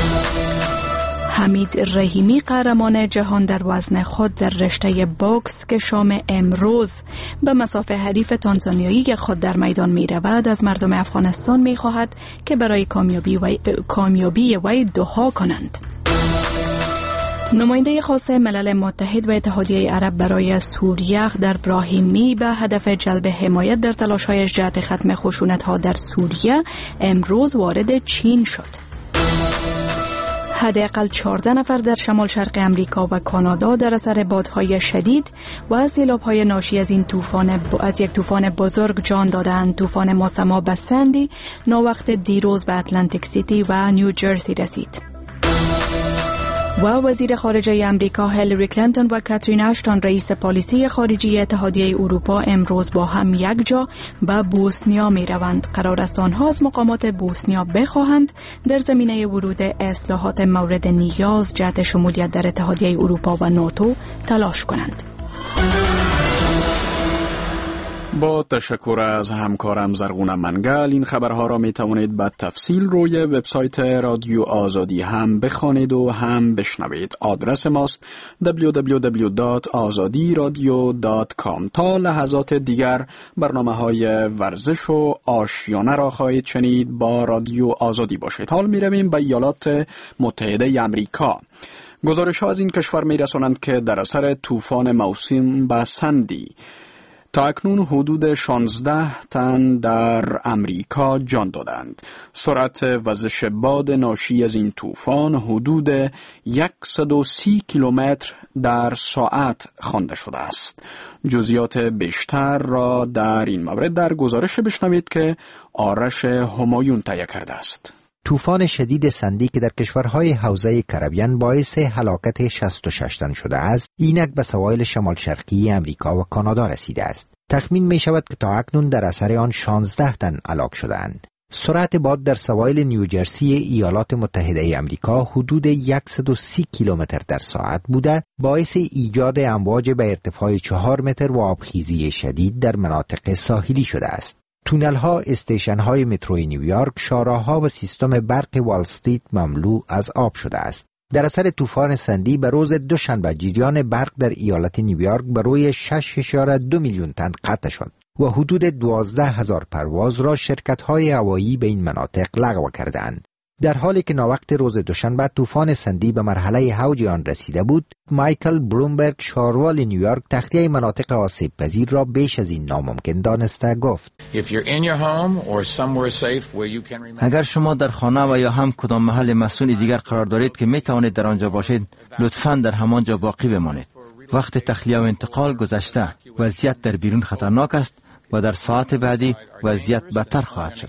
Speaker 5: حمید رحیمی قهرمان جهان در وزن خود در رشته بوکس که شام امروز به مسافه حریف تانزانیایی خود در میدان می رود از مردم افغانستان می خواهد که برای کامیابی وی کامیابی وی دعا کنند. نماینده خاص ملل متحد و اتحادیه عرب برای سوریه در براهیمی به هدف جلب حمایت در تلاش‌های جهت ختم خشونت‌ها در سوریه امروز وارد چین شد. حداقل چهارده نفر در شمال شرق امریکا و کانادا در اثر بادهای شدید و سیلاب‌های ناشی از این طوفان ب... از یک طوفان بزرگ جان دادند. طوفان ماسما به سندی ناوقت دیروز به اتلانتیک سیتی و نیوجرسی رسید. و وزیر خارجه امریکا هیلاری کلینتون و کاترین اشتون رئیس پالیسی خارجی اتحادیه اروپا امروز با هم یک جا به بوسنیا می روند. قرار است آنها از مقامات بوسنیا بخواهند در زمینه ورود اصلاحات مورد نیاز جهت شمولیت در اتحادیه اروپا و ناتو تلاش کنند.
Speaker 1: با تشکر از همکارم زرغونه منگل، این خبرها را می توانید به تفصیل روی وبسایت رادیو آزادی هم بخوانید و هم بشنوید. آدرس ماست دبلیو دبلیو دبلیو دات آزادی رادیو دات کام. تا لحظات دیگر برنامه های ورزش و آشیانه را خواهید شنید. با رادیو آزادی باشید. حال می رویم به ایالات متحده امریکا. گزارش ها از این کشور می رسانند که در اثر طوفان موسم به سندی تا اکنون حدود شانزده تن در امریکا جان دادند. سرعت وزش باد ناشی از این طوفان حدود صد و سی کیلومتر در ساعت خوانده شده است. جزئیات بیشتر را در این مورد در گزارش بشنوید که آرش همایون تهیه کرده است.
Speaker 20: طوفان شدید سندی که در کشورهای حوزه کربیان باعث هلاکت شصت و شش تن شده است، اینک به سواحل شمال شرقی امریکا و کانادا رسیده است. تخمین می شود که تا اکنون در اثر آن شانزده تن هلاک شدند. سرعت باد در سواحل نیوجرسی ایالات متحده امریکا حدود صد و سی کیلومتر در ساعت بوده، باعث ایجاد امواج به ارتفاع چهار متر و آبخیزی شدید در مناطق ساحلی شده است. تونل‌ها، استیشن‌های متروی نیویورک، شاهراه‌ها و سیستم برق وال استریت مملو از آب شده است. در اثر طوفان سندی به روز دوشنبه جریان برق در ایالت نیویورک به روی شش اشاره دو میلیون تن قطع شد و حدود دوازده هزار پرواز را شرکت‌های هوایی به این مناطق لغو کردند. در حالی که ناوقت روز دوشنبه طوفان سندی به مرحله اوج آن رسیده بود، مایکل بلومبرگ شاروال نیویورک تخلیه مناطق آسیب پذیر را بیش از این ناممکن دانسته گفت:
Speaker 21: اگر شما در خانه و یا هم کدام محل مسکون دیگر قرار دارید که می توانید در آنجا باشید، لطفاً در همانجا باقی بمانید. وقت تخلیه و انتقال گذشته، وضعیت در بیرون خطرناک است و در ساعت بعدی وضعیت بدتر خواهد شد.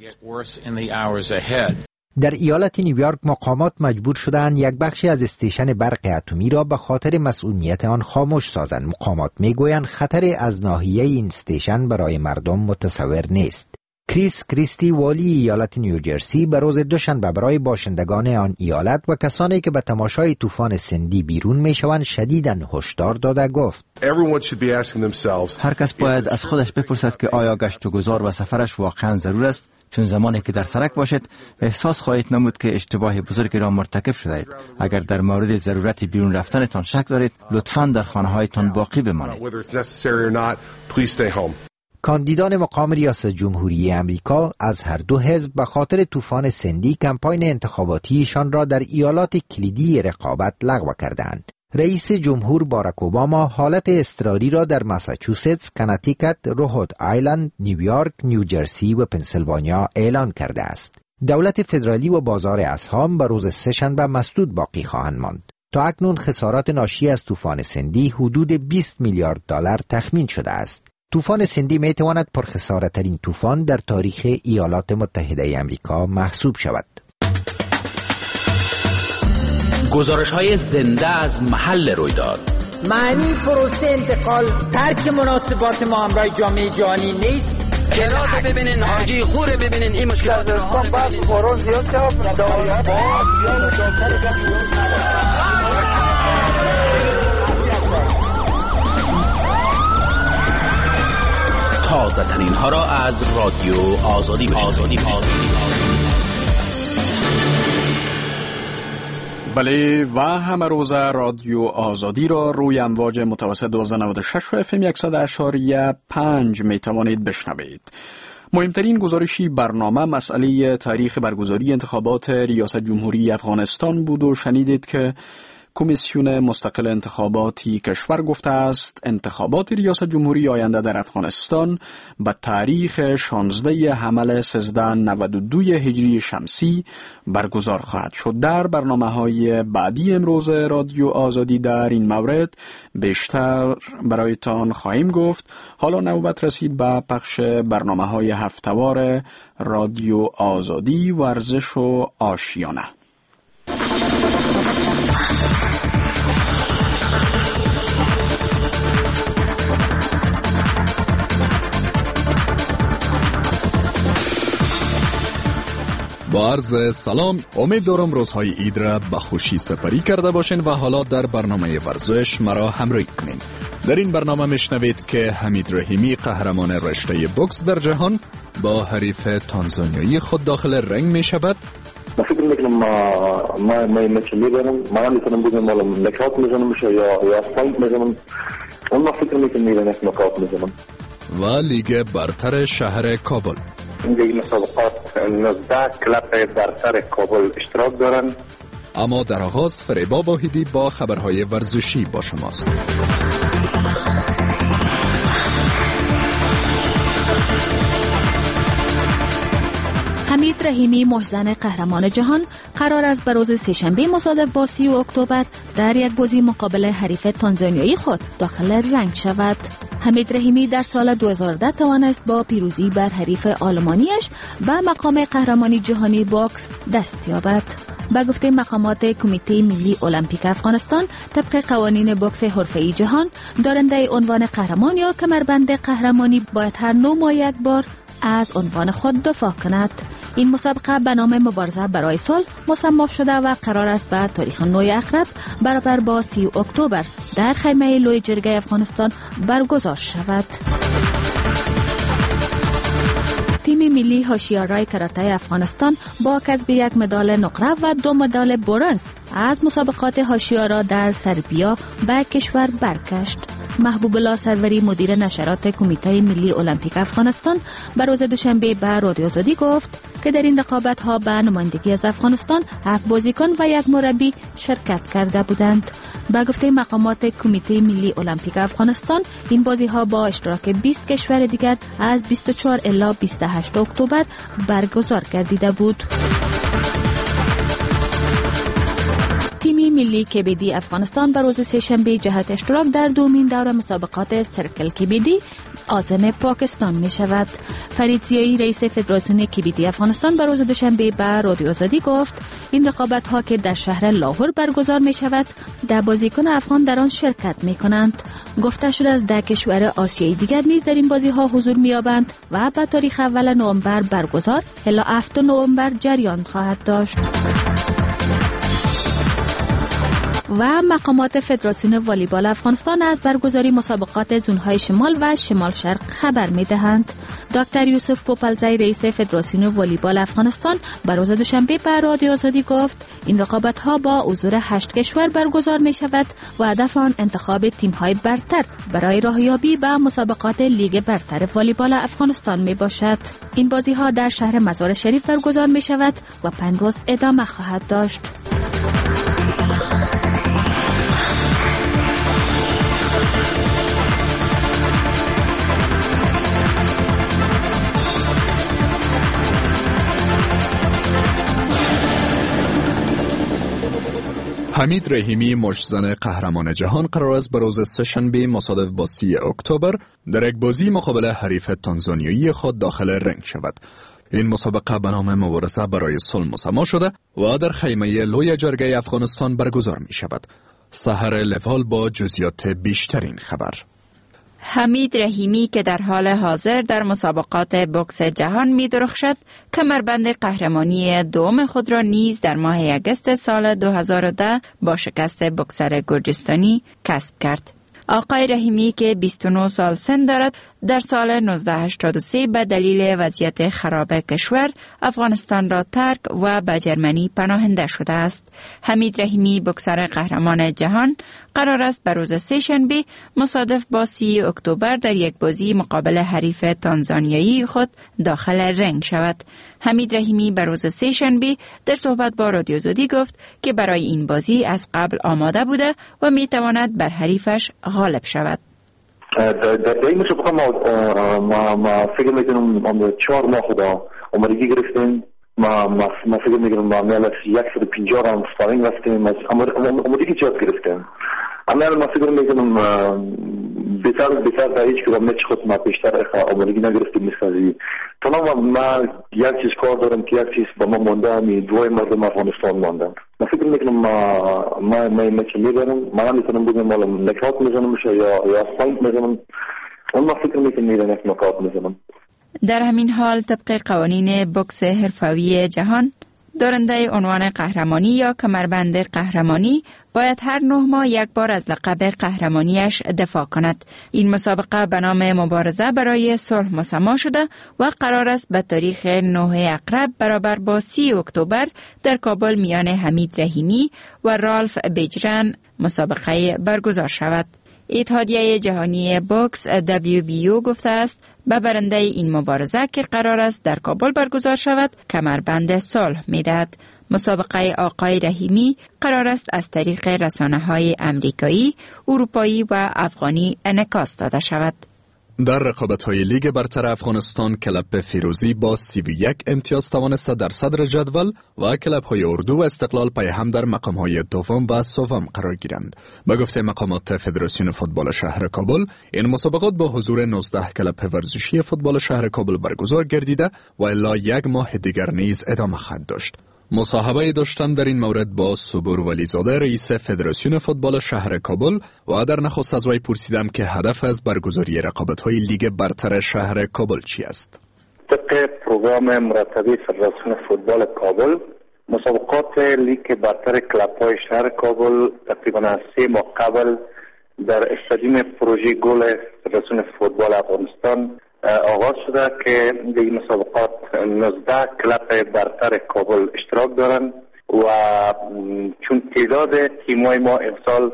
Speaker 20: در ایالت نیویورک مقامات مجبور شدند یک بخشی از استیشن برق اتمی را به خاطر مسئولیت آن خاموش سازند. مقامات میگویند خطر از ناحیه این استیشن برای مردم متصور نیست. کریس کریستی والی ایالت نیوجرسی به روز دوشنبه برای باشندگان آن ایالت و کسانی که به تماشای طوفان سندی بیرون میشوند شدیداً هشدار داده گفت:
Speaker 21: هر کس باید از خودش بپرسد که آیا گشت و گذار و سفرش واقعاً ضرور است چون زمانی که در سرک باشد احساس خواهید نمود که اشتباه بزرگی را مرتکب شده اید. اگر در مورد ضرورت بیرون رفتنتان شک دارید لطفاً در خانه هایتان باقی بمانید.
Speaker 20: کاندیدان مقام ریاست جمهوری امریکا از هر دو حزب به خاطر طوفان سندی کمپاین انتخاباتیشان را در ایالات کلیدی رقابت لغو کردند. رئیس جمهور باراک اوباما حالت اضطراری را در ماساچوستس، کنتیکت، رهود آیلند، نیویورک، نیوجرسی و پنسیلوانیا اعلان کرده است. دولت فدرالی و بازار اسهام به روز سه‌شنبه مسدود باقی خواهند ماند. تا اکنون خسارات ناشی از طوفان سندی حدود بیست میلیارد دلار تخمین شده است. طوفان سندی می تواند پرخسارترین طوفان در تاریخ ایالات متحده آمریکا محسوب شود.
Speaker 11: گزارش های زنده از محل رویداد.
Speaker 2: معنی پروسه انتقال ترک مناسبات ما همراه جامعه جهانی نیست.
Speaker 22: کلات ببینین، حاجی خوره ببینین، این مشکل
Speaker 2: دارستان بعد بارون زیاد شد. دایات
Speaker 11: تازه ترین ها را از رادیو آزادی بشنوید.
Speaker 1: بله و همه روز رادیو آزادی را روی امواج متوسط دویست و نود و شش و اف ام صد اشاری پنج می توانید بشنوید. مهمترین گزارشی برنامه مسئله تاریخ برگزاری انتخابات ریاست جمهوری افغانستان بود و شنیدید که کمیسیون مستقل انتخاباتی کشور گفته است انتخابات ریاست جمهوری آینده در افغانستان به تاریخ شانزده حمل سیزده نود و دو هجری شمسی برگزار خواهد شد. در برنامه‌های بعدی امروز رادیو آزادی در این مورد بیشتر برایتان خواهیم گفت. حالا نوبت رسید به پخش برنامه‌های هفته‌وار رادیو آزادی، ورزش و آشیانه.
Speaker 23: با عرض سلام، امید دارم روزهای عید را به خوشی سپری کرده باشین و حالا در برنامه ورزش مرا همراهی کنین. در این برنامه میشنوید که حمید رحیمی قهرمان رشته بوکس در جهان با حریف تانزانیایی خود داخل رنگ می شود.
Speaker 4: من فکر میکنم ما ما ما چلی دارم، ما میتونم بگم مالا نکات میزنم یا یا پوینت میزنم. اون ما فکر میکنم میرم نکات میزنم.
Speaker 23: و لیگ برتر شهر کابل.
Speaker 24: این مسابقات نوزده کلب برتر کابل اشتراک دارند.
Speaker 23: اما در آغاز فریبا واحدی با خبرهای ورزشی با شماست.
Speaker 5: حمید رحیمی محزن قهرمان جهان قرار است به روز سه‌شنبه مصادف با سی اکتبر در یک بازی مقابل حریف تانزانیایی خود داخل رنگ شود. حمید رحیمی در سال دو هزار و ده توانست با پیروزی بر حریف آلمانیش به مقام قهرمانی جهانی بوکس دست یابد. به گفته مقامات کمیته ملی المپیک افغانستان، طبق قوانین بوکس حرفه‌ای جهان، دارنده عنوان قهرمان یا کمربند قهرمانی باید هر نه ماه یک بار از عنوان خود دفاع کند. این مسابقه به نام مبارزه برای صلح مسمی شده و قرار است به تاریخ نه اقرب برابر با سی اکتبر در خیمه لوی جرگه افغانستان برگزار شود. تیم ملی هوشیارای کراته افغانستان با کسب یک مدال نقره و دو مدال برنز از مسابقات هوشیارا در سربیا به کشور برگشت. محبوب الله سروری مدیر نشرات کمیته ملی المپیک افغانستان به روز دوشنبه به رادیو آزادی گفت که در این رقابت ها به نمایندگی از افغانستان هفت بازیکن و یک مربی شرکت کرده بودند. به گفته مقامات کمیته ملی المپیک افغانستان، این بازی ها با اشتراک بیست کشور دیگر از بیست و چهار الی بیست و هشت اکتبر برگزار گردیده بود. تیم ملی کبدی افغانستان به روز سه‌شنبه جهت اشتراک در دومین دور مسابقات سرکل کبدی عازم پاکستان می شود. فرید زیایی رئیس فدراسیون کبدی افغانستان به روز دوشنبه به رادیو آزادی گفت این رقابت ها که در شهر لاهور برگزار می شود، ده بازیکن افغان در آن شرکت می کنند. گفته شده از ده کشور آسیایی دیگر نیز در این بازی ها حضور می یابند و به تاریخ اول نوامبر برگزار الی هفتم نوامبر جریان خواهد داشت.
Speaker 3: و مقامات فدراسیون والیبال افغانستان از برگزاری مسابقات زونهای شمال و شمال شرق خبر می‌دهند. دکتر یوسف پوپلزی رئیس فدراسیون والیبال افغانستان بر روز دوشنبه به رادیو آزادی گفت این رقابت‌ها با حضور هشت کشور برگزار می‌شود و هدف آن انتخاب تیم‌های برتر برای راهیابی به مسابقات لیگ برتر والیبال افغانستان میباشد. این بازی‌ها در شهر مزار شریف برگزار می‌شود و پنج روز ادامه خواهد داشت.
Speaker 23: حمید رحیمی مشتزن قهرمان جهان قرار است به روز سه‌شنبه مصادف با سی اکتبر در یک بازی مقابل حریف تانزانیایی خود داخل رنگ شود. این مسابقه به نام مبارزه برای صلح مسما شده و در خیمه لوی جرگه افغانستان برگزار می شود. سحر لوال با جزئیات بیشترین خبر.
Speaker 8: حمید رحیمی که در حال حاضر در مسابقات بوکس جهان می درخشد، کمربند قهرمانی دوم خود را نیز در ماه اگست سال دو هزار و ده با شکست بوکسر گرجستانی کسب کرد. آقای رحیمی که بیست و نه سال سن دارد، در سال نوزده هشتاد و سه به دلیل وضعیت خراب کشور افغانستان را ترک و به جرمنی پناهنده شده است. حمید رحیمی بوکسر قهرمان جهان قرار است به روز سه شنبه مصادف با سی اکتبر در یک بازی مقابل حریف تانزانیایی خود داخل رنگ شود. حمید رحیمی به روز سه شنبه در صحبت با رادیو آزادی گفت که برای این بازی از قبل آماده بوده و می تواند بر حریفش غالب شود.
Speaker 4: در این مسابقه ما ما ما فکر میکنم ما چهار ماه خدا آمادگی گرفتیم. ما ما ما فکر میکنم ما میل از صد و پنجاه رام سپارینگ رفتیم. آمادگی چهار گرفتیم. اما ما فکر میکنم بسیار بسیار در هیچ کدام میچ خود ما بیشتر آمادگی نگرفتیم مثلی. تمام ما یک چیز کار دارم که یک چیز با ما مونده می دوای مردم افغانستان ماندن. ما فکر میکنم ما ما ما میچ میبرم. ما نمیتونم بگم مالا نکات میزنم یا یا پوینت میزنم. اون ما فکر میکنم میرم یک نکات میزنم.
Speaker 8: در همین حال طبق قوانین بوکس حرفه‌ای جهان، دارنده عنوان قهرمانی یا کمربند قهرمانی باید هر نه ماه یک بار از لقب قهرمانیش دفاع کند. این مسابقه به نام مبارزه برای صلح مسما شده و قرار است به تاریخ نه اقرب برابر با سی اکتبر در کابل میان حمید رحیمی و رالف بیجرن مسابقه برگزار شود. اتحادیه جهانی بوکس دبلیو بی او گفته است به برنده این مبارزه که قرار است در کابل برگزار شود کمربند صلح میدهد. مسابقه آقای رحیمی قرار است از طریق رسانه‌های امریکایی، اروپایی و افغانی انعکاس داده شود.
Speaker 23: در رقابت‌های لیگ برتر افغانستان کلب فیروزی با سی و یک امتیاز توانسته در صدر جدول و کلب‌های اردو و استقلال پای هم در مقام‌های دوم و سوم قرار گیرند. به گفته مقامات فدراسیون فوتبال شهر کابل، این مسابقات با حضور نوزده کلب ورزشی فوتبال شهر کابل برگزار گردیده و الی یک ماه دیگر نیز ادامه خواهد داشت. مصاحبه داشتم در این مورد با صبور ولیزاده رئیس فدراسیون فوتبال شهر کابل و در نخست از وی پرسیدم که هدف از برگزاری رقابت‌های لیگ برتر شهر کابل چی است؟
Speaker 24: طبق پروگرام مرتبی فدراسیون فوتبال کابل، مسابقات لیگ برتر کلب‌های شهر کابل تقریباً از سه ماه قبل در استادیوم پروژه گل فدراسیون فوتبال افغانستان آغاز شده که در این مسابقات نوزده کلب برتر کابل اشتراک دارند و چون تعداد تیم‌های ما امسال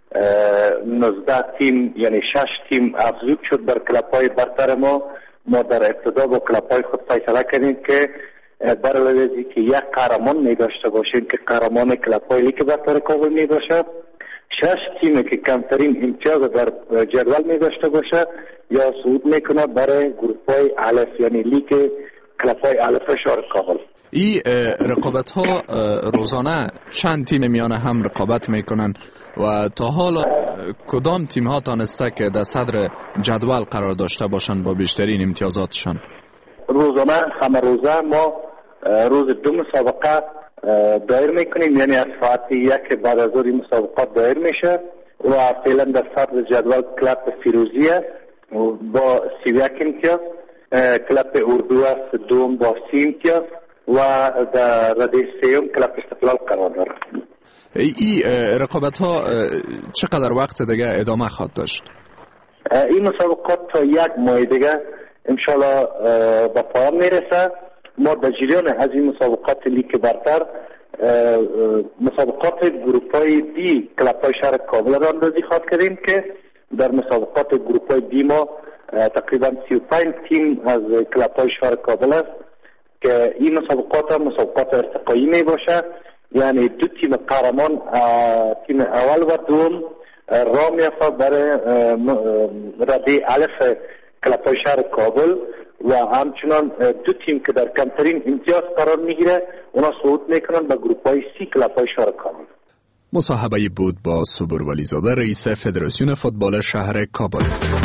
Speaker 24: نوزده تیم یعنی شش تیم افزود شد بر کلب‌های برتر ما، ما در ابتدا با کلب‌های خود فیصله کردیم که بر علاوه که یک قهرمان می داشته باشیم که قهرمان کلب‌های لیگ برتر کابل می باشد، شش تیم که کمترین امتیاز در جدول می داشته باشد یا صعود میکنه برای گروه‌های الف یعنی لیگ کلب‌های الف شهر کابل.
Speaker 23: این رقابت ها روزانه چند تیم میانه هم رقابت میکنن و تا حالا کدام تیم ها تانسته که در صدر جدول قرار داشته باشن با بیشترین امتیازاتشان؟
Speaker 24: روزانه همه روزه ما روز دو مسابقه دایر میکنیم، یعنی از ساعت یک بعد از ظهر مسابقات دایر میشه و فعلا در صدر جدول کلب فیروزیه با سی و یک امتیاز، کلب اردو است دوم با سی امتیاز و در رده سیوم کلب استقلال قرار داره.
Speaker 23: این رقابت ها چقدر وقت دیگه ادامه خواهد داشت؟
Speaker 24: این مسابقات تا یک ماه دیگه انشالله به پایان میرسه. ما در جریان از این مسابقات لیگ برتر مسابقات گروپ های دی کلاب های شهر کابل را اندازی خواهد کردیم که در مسابقات گروپ های دی ما تقریبا سی و پنج تیم از کلاب های شهر کابل است که این مسابقات هم مسابقات ارتقایی می باشه، یعنی دو تیم قهرمان تیم اول و دوم را میافته برای رده الف کلاب های شهر کابل و همچنان دو تیم که در کمترین امتیاز قرار میگیره اونا صعود میکنن به گروپ های سی کلاب های شهر کابل.
Speaker 23: مصاحبه بود با صبور ولیزاده رئیس فدراسیون فوتبال شهر کابل.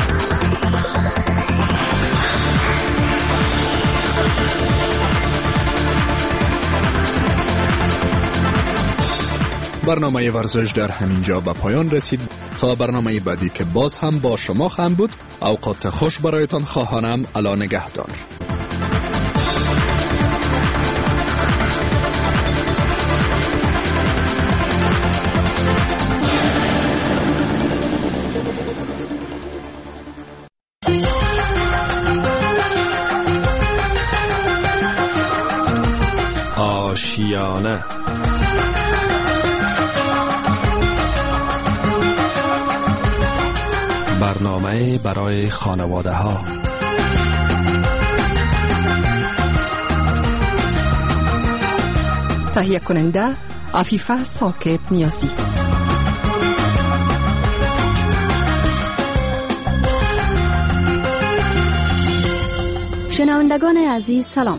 Speaker 23: برنامه ورزش در همینجا به پایان رسید. تا برنامه بعدی که باز هم با شما خواهم بود، اوقات خوش برایتان خواهانم. الا نگهدار. آشیانه برنامه برای خانواده ها.
Speaker 6: تهیه کننده عفیفه ساکب نیازی.
Speaker 9: شنوندگان عزیز سلام.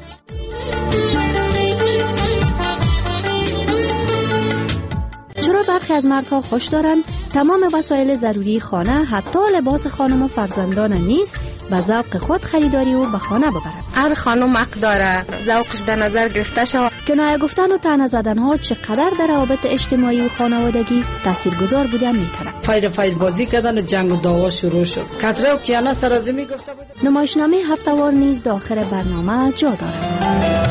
Speaker 9: چرا برخی از مردها خوش دارند تمام وسایل ضروری خانه، حتی لباس خانم و فرزندان نیز به ذوق خود خریداری و به خانه ببرند؟
Speaker 10: هر خانم حق داره ذوقش در نظر گرفته شود.
Speaker 9: کنایه گفتن و طعنه زدن ها چقدر در روابط اجتماعی و خانوادگی تاثیرگذار بوده میتونه.
Speaker 13: فایر فایر بازی کردن و جنگ و دعوا شروع شد. کتره و کیانا سرازمی گفته بود.
Speaker 9: نمایشنامه هفته‌وار نیز در آخر برنامه جا دارد.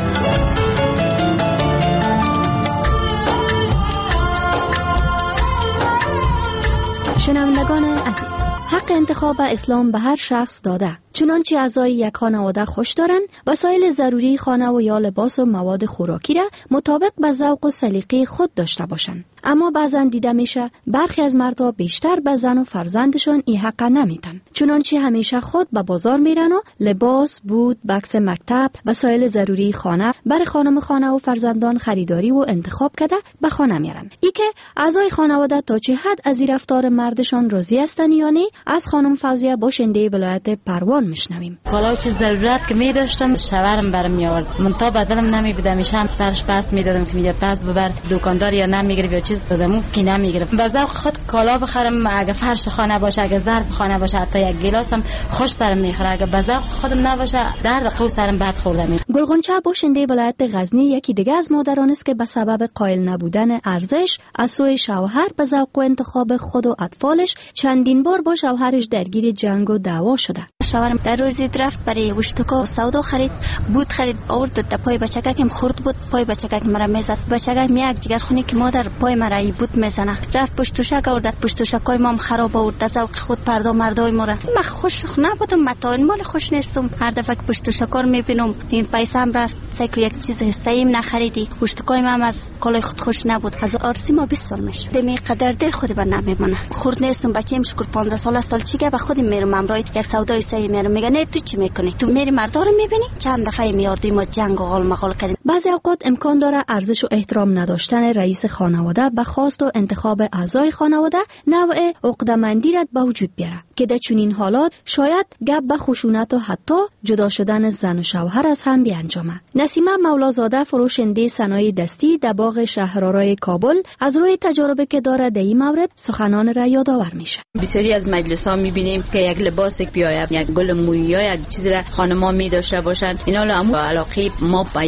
Speaker 9: شنوندگان عزیز، حق انتخاب اسلام به هر شخص داده. چنانچه اعضای یک خانواده خوش دارند وسایل ضروری خانه و یا لباس و مواد خوراکی را مطابق به ذوق و سلیقه خود داشته باشند. اما بعضا دیده میشه برخی از مردها بیشتر به زن و فرزندشون این حق نمیدن. چنانچه همیشه خود به بازار میرن و لباس، بود، بکس مکتب، وسایل ضروری خانه برای خانم خانه و فرزندان خریداری و انتخاب کرده به خانه میرن. ای که اعضای خانواده تا چه حد از این رفتار مردشان راضی هستن یا نه، از خانم فوزیه باشنده ولایت پروان میشنویم.
Speaker 25: حالا که ضرورت که می داشتم شوهرم برام می آورد، من تا بدلم نمی بودم، میشم سرش پس میدادم که میگه پس ببر دکاندار یا نمیگیره یا چیز بزنم کی نمیگیره. به ذوق خود کالا بخرم، اگه فرش خانه باشه، اگه ظرف خانه باشه، حتی یک گلاسم خوش سرم میخوره. اگه به ذوق خودم نباشه درد قو سرم بد خوردم.
Speaker 9: گلغنچه باشنده ولایت غزنی یکی دیگه از مادران است که به سبب قائل نبودن ارزش از سوی شوهر به ذوق و انتخاب خود و اطفالش چندین بار با شوهرش درگیر جنگ و دعوا شده.
Speaker 26: شوهرم در روزی رفت برای وشتکا سودا خرید، بود خرید، آورد در پای بچگکم خورد بود، پای بچگک مرا میزد. بچگک میاد جگر خونی که مادر پای مرا ای بود میزنه. رفت پشت توشک آورد، پشت توشکای مام خراب آورد. در ذوق خود پردا مردای مرا من خوش نبودم، متان مال خوش نیستم. هر دفعه که پشت توشکار میبینم این پیسه هم رفت سیکو یک چیز سیم نخریدی. وشتکای مام از کالای خود خوش نبود. از آرسی ما بیست سال میشه دمی قدر دل خودی بر نمیمونه. خورد نیستم، بچه‌م شکر پانزده ساله سال چیگه به خودم میرم امرای یک سودای سیم میرم. میگه نه تو چی میکنی؟ تو میری مردا رو میبینی؟ چند دفعه میاردی ما جنگ و غال مغال کردیم.
Speaker 9: بعضی اوقات امکان داره ارزش و احترام نداشتن رئیس خانواده به خواست و انتخاب اعضای خانواده نوع عقده‌مندی را به وجود بیاره که در چنین حالات شاید گپ به خشونت و حتی جدا شدن زن و شوهر از هم بیانجامه. نسیمه مولازاده، فروشنده صنایع دستی در باغ شهرآرای کابل، از روی تجربه که داره در این مورد سخنان را یادآور میشه.
Speaker 25: بسیاری از مجلس‌ها می‌بینیم که یک لباس بیاید، یک گل مویی یا یک چیزی را خانم‌ها می‌داشته باشند. اینا رو هم علاقه ما پیدا میشه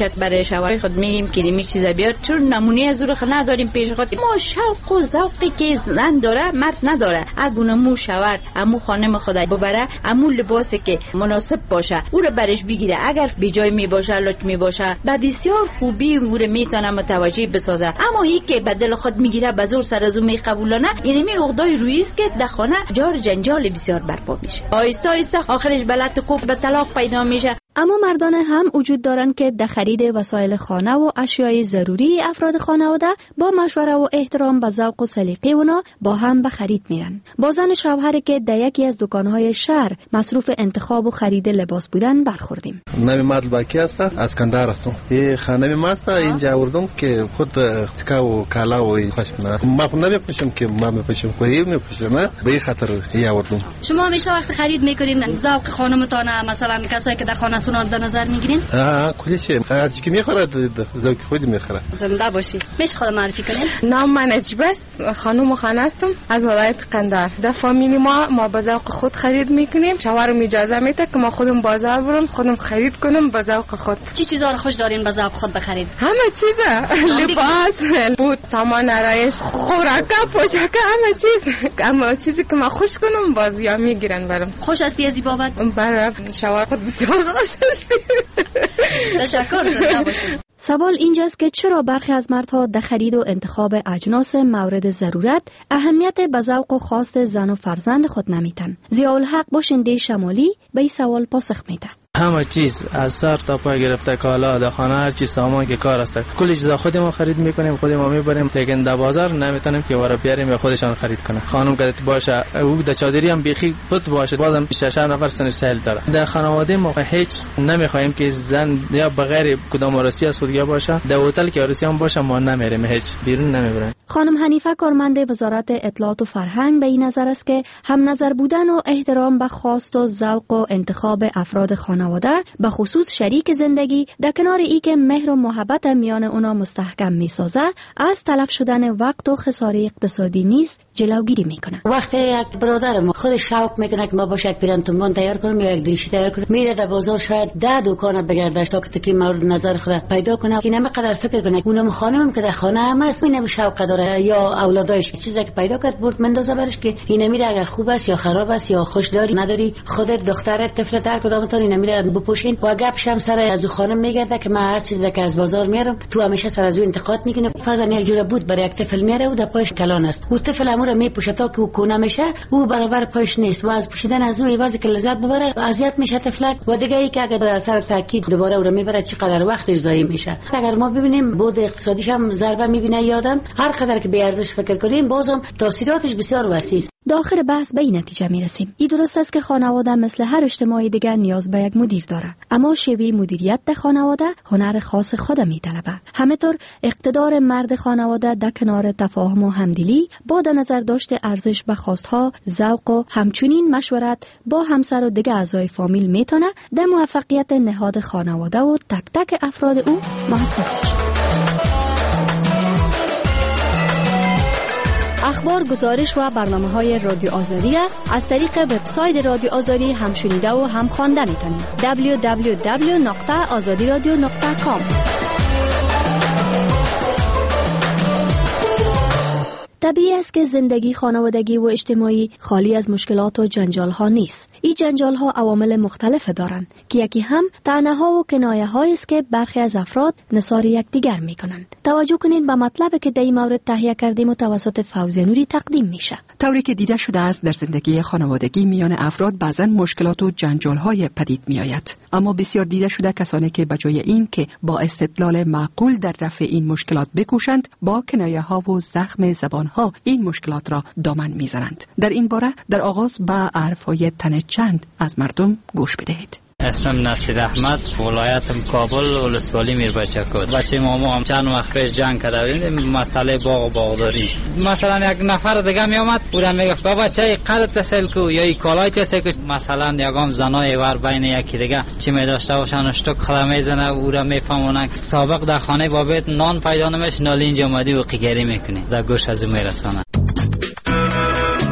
Speaker 8: باید برای شوهر خود میگیم که می چیزا بیار، چون نمونه از رو نداریم پیش خود. ما شوق و ذوقی که زن داره مرد نداره. اگه مو شوهر امو خانم خدا ببره، امو لباسی که مناسب باشه او رو برش بگیره، اگر بی جای می باشه لط می باشه به بسیار خوبی او رو میتونه متوجه بسازه. اما این که بدل خود میگیره به زور سر از او میقبولانه، یعنی می عقدای رویی است که در خانه جار جنجال بسیار برپا میشه. آیسته آیسته آخرش بلت کوب به طلاق پیدا میشه.
Speaker 9: اما مردان هم وجود دارند که در خرید وسایل خانه و اشیای ضروری افراد خانواده با مشوره و احترام به ذوق و سلیقه اونا با هم به خرید میرن. با زن شوهری که در یکی از دکانهای شهر مصروف انتخاب و خرید لباس بودن برخوردیم.
Speaker 12: نام مرد باکی است، از کندهار هستم. این خانم ما است، اینجا آوردم که خود تکا و کالا و خوش کنه. ما خود نمیپوشم که ما میپوشم، کوی میپوشم، به این خاطر این آوردم.
Speaker 9: شما همیشه وقت خرید میکنین ذوق خانمتان مثلا کسایی که در خانه سونار در نظر میگیرین؟
Speaker 12: آه کلیش هرچی که میخوره ذوق خودی میخوره.
Speaker 9: زنده باشی. میشه خود معرفی کنین؟
Speaker 10: نام من نجیب است، خانم خانه هستم از ولایت قندهار. در فامیلی ما ما با ذوق خود خرید میکنیم. شوهرم اجازه میده که ما خودم بازار برم خودم خرید کنم با ذوق خود.
Speaker 9: چی چیزا رو خوش دارین با ذوق خود بخرید؟
Speaker 10: همه چیزا، لباس، بود، سامان آرایش، خوراک، پوشاک، همه چیز. اما چیزی که ما خوش کنم باز یا میگیرن برام.
Speaker 9: خوش هستی از این بابت؟
Speaker 10: برای شوهر خود بسیار خوش هستی.
Speaker 9: تشکر، زنده باشید. سوال اینجاست که چرا برخی از مردها در خرید و انتخاب اجناس مورد ضرورت اهمیت به ذوق و خواست زن و فرزند خود نمیتن؟ ضیاءالحق باشنده شمالی به این سوال پاسخ میده.
Speaker 14: همه چیز از سر تا پای گرفته، کالا در خانه، هر چیز سامان که کار است کل چیزا خودمون خرید میکنیم، خودمون میبریم، لیکن در بازار نمیتونیم که ورا بیاریم یا خودشان خرید کنه. خانم که باشه او در چادری هم بیخی بود باشه، بازم شش نفر سنش سهل داره. در خانواده ما هیچ نمیخوایم که زن یا بغیر کدام عروسی از خود باشه، در هتل که عروسی هم باشه ما نمیریم، هیچ بیرون نمیبریم.
Speaker 9: خانم حنیفه کارمند وزارت اطلاعات و فرهنگ به این نظر است که هم نظر بودن و احترام به خواست و ذوق و انتخاب افراد خانواده به خصوص شریک زندگی در کنار ای که مهر و محبت میان اونا مستحکم میسازه، از تلف شدن وقت و خساره اقتصادی نیز جلوگیری میکنه.
Speaker 15: وقتی یک برادرم خود شوق میکنه که ما باش یک پیرانتون تیار کنیم یا یک دریشی تیار کنیم، میره در بازار شاید ده دکان بگرده تا که تکی مورد نظر خود پیدا کنه که نمیقدر فکر کنه اونم خانمم که در خانه هم است اینم شوق داره یا اولادایش چیزی که پیدا کرد برد مندازه برش که این میره اگر خوب است یا خراب است یا خوش داری نداری، خودت دخترت طفلت هر کدامتون این میره بپوشین و گپش هم سر از خانم میگرده که من هر چیزی که از بازار میارم تو همیشه سر از اون انتقاد میکنه. فرضاً یک جوره بود برای یک طفل میاره و در پایش کلان است، او طفل امور میپوشه تا که او کونه میشه، او برابر پایش نیست و از پوشیدن از او ایواز که لذت ببره اذیت میشه طفلک. و دیگه ای که اگر سر تاکید دوباره او رو میبره چقدر وقتش ضایع میشه. اگر ما ببینیم بود اقتصادیش هم ضربه میبینه یادم، هر قدر که به ارزش فکر کنیم بازم تاثیراتش بسیار وسیع است.
Speaker 9: داخل بحث به این نتیجه میرسیم این درست است که خانواده مثل هر اجتماعی دیگر نیاز به یک مدیر داره، اما شیوه مدیریت در خانواده هنر خاص خود میطلبه. همینطور اقتدار مرد خانواده در کنار تفاهم و همدلی با در نظر داشت ارزش به خواستها، ذوق و همچنین مشورت با همسر و دیگر اعضای فامیل میتونه در موفقیت نهاد خانواده و تک تک افراد او موثر بشه. اخبار، گزارش و برنامه‌های رادیو آزادی را از طریق وبسایت رادیو آزادی هم شنیده و هم خوانده می‌تونید. دبلیو دبلیو دبلیو نقطه آزادی رادیو نقطه کام. طبیعی است که زندگی خانوادگی و اجتماعی خالی از مشکلات و جنجال ها نیست. این جنجال ها عوامل مختلف دارند که یکی هم طعنه ها و کنایه هایی است که برخی از افراد نثار یکدیگر می کنند. توجه کنید به مطلبی که در این مورد تهیه کردیم و توسط فوزیه نوری تقدیم میشه.
Speaker 6: طوری که دیده شده است در زندگی خانوادگی میان افراد بعضا مشکلات و جنجال های پدید می آید، اما بسیار دیده شده کسانی که بجای این که با استدلال معقول در رفع این مشکلات بکوشند، با کنایه ها و زخم زبان ها این مشکلات را دامن میزنند. در این باره در آغاز به حرفهای تن چند از مردم گوش بدهید.
Speaker 17: اسمم نصیر احمد، ولایتم کابل، ولسوالی میربچکود. بچه ماما هم چند وقت پیش جنگ کرده، مسئله باغ و باغداری. مثلا یک نفر دیگه می اومد او را میگفت بابا چای قد تسل کو یا کالای تسل کو. مثلا یگام زنای ور بین یکی دیگه چی می داشته باشن اشتک خلا میزنه او را میفهمونن که سابق در خانه بابت نان پیدا نمیشه، نالینج اومدی و قیگری میکنی در گوش از میرسانه.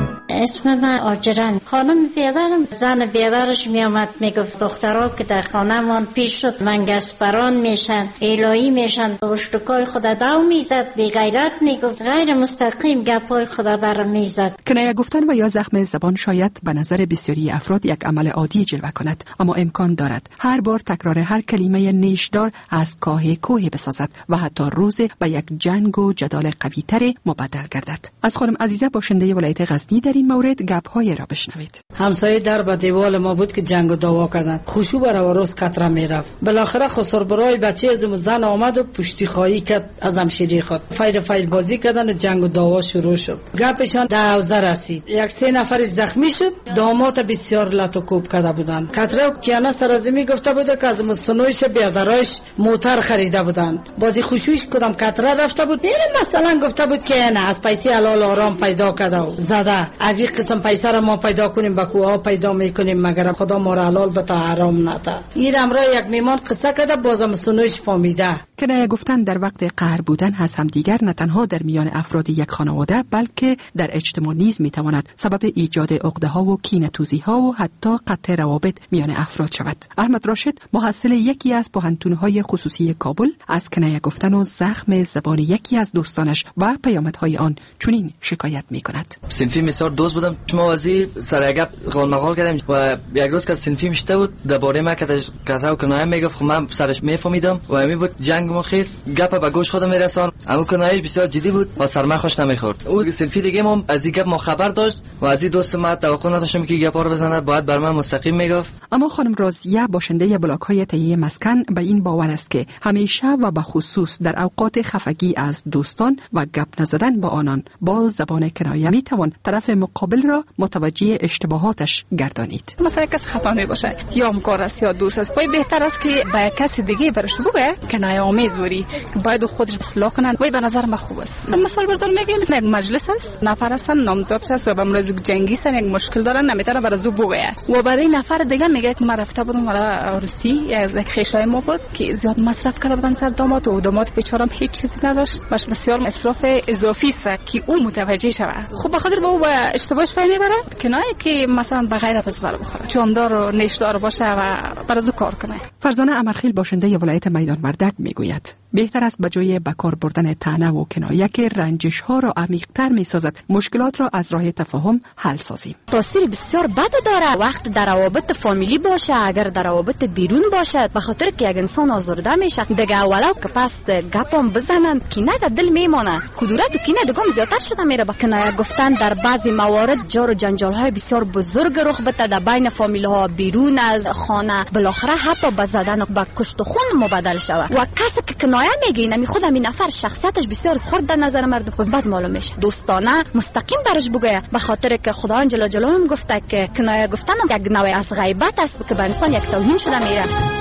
Speaker 25: اسم من آجران. خانم بیادرم زن بیادرش می آمد میگفت دخترها که در خانه من پیش شد منگسپران میشن، الهی میشن، اشتکای خدا دو میزد، بی غیرت میگفت، غیر مستقیم گپای خدا بر میزد.
Speaker 6: کنایه گفتن و یا زخم زبان شاید به نظر بسیاری افراد یک عمل عادی جلوه کند، اما امکان دارد هر بار تکرار هر کلمه نیشدار از کاه کوه بسازد و حتی روز به یک جنگ و جدال قوی تر مبدل گردد. از خانم عزیزه باشنده ولایت غزنی در این مورد گپ‌های را بشنوید.
Speaker 13: همسایه در به دیوال ما بود که جنگ و دعوا کردند. خوشو بر روز کتره میرفت. بالاخره خسر برای بچه از زن آمد و پشتی خواهی کرد از همشیری خود. فیر فیر بازی کردن و جنگ و دعوا شروع شد. گپشان در حوزه رسید. یک سه نفر زخمی شد. داماد بسیار لط و کوب کرده بودند. کتره کیانا سرازمی گفته بود که از مسنویش بیادرایش موتر خریده بودند. بازی خوشویش کدام کتره رفته بود. این مثلا گفته بود که نه از پیسه حلال آرام پیدا کرده و زده. اوی قسم پیسه را ما پیدا کنیم با کوها پیدا میکنیم مگر خدا ما را حلال بتا حرام نتا. این امرا یک میمان قصه کرده بازم سنویش فهمیده.
Speaker 6: کنایه گفتن در وقت قهر بودن از هم دیگر نه تنها در میان افراد یک خانواده بلکه در اجتماع نیز میتواند سبب ایجاد عقده ها و کینه‌توزی ها و حتی قطع روابط میان افراد شود. احمد راشد محصل یکی از پوهنتون‌های خصوصی کابل از کنایه گفتن و زخم زبان یکی از دوستانش و پیامدهای آن چنین شکایت میکند.
Speaker 7: صنفی مسار دوست بودم، شما وزی سر گپ قال مقال کردم و یک روز که صنفی میشته بود درباره ما که کترا و کنایه میگفت، من سرش میفهمیدم و همین بود جنگ مخیس گپ به گوش خودم میرسان. اما کنایهش بسیار جدی بود و سر ما خوش نمیخورد. او صنفی دیگه ما از این گپ ما خبر داشت و از این دوست ما توقع نداشتم که گپا رو بزنه، باید بر من مستقیم میگفت.
Speaker 6: اما خانم رازیه باشنده بلاک های تهیه مسکن به این باور است که همیشه و به خصوص در اوقات خفگی از دوستان و گپ نزدن با آنان با زبان کنایه میتوان طرف مقابل را متوجه اشتباهاتش گردانید.
Speaker 16: مثلا کس خفا می باشه یا همکار است یا دوست است، باید بهتر است که با کسی دیگه برش بگه کنایه آمیز وری که باید خودش اصلاح کنن. وای به نظر من خوب است. مثال بردار میگم یک مجلس است، نفر هستن نامزد است و به امروز جنگی است، یک مشکل دارن نمیتونه برای زو بگه و برای نفر دیگه میگه که من رفته بودم برای روسی یک خیشای ما بود که زیاد مصرف کرده بودن سر داماد و داماد بیچاره هیچ چیزی نداشت، باش بسیار مصرف اضافی است که او متوجه شود. خب بخاطر با او با اشتباهش پای میبره کنایه که مثلا به غیر پس بر بخوره، جامدار و نیشدار باشه و برازو کار کنه.
Speaker 6: فرزانه امرخیل باشنده ولایت میدان وردک میگوید بهتر است بجای بکار بردن طعنه و کنایه که رنجش ها را عمیق‌تر می‌سازد مشکلات را از راه تفاهم حل سازیم.
Speaker 18: تاثیر بسیار بد داره وقت در روابط فامیلی باشه، اگر در روابط بیرون باشه، به خاطر که یک انسان آزرده میشه دیگه ولو که پس گپم بزنن کینه در دل میمونه، کدورت و کینه دیگه زیادتر شده میره. با کنایه گفتن در بعضی موارد جار و جنجال های بسیار بزرگ رخ بده در بین فامیل ها، بیرون از خانه، بالاخره حتی به زدن و به کشت و خون مبدل شود. و کسی که کنایه میگه نمی خود همین نفر شخصیتش بسیار خرد در نظر مردم بد معلوم میشه. دوستانه مستقیم برش بگه، به خاطر که خداوند جل جلاله هم گفته که کنایه گفتن یک نوع از غیبت است که به انسان یک توهین شده میره.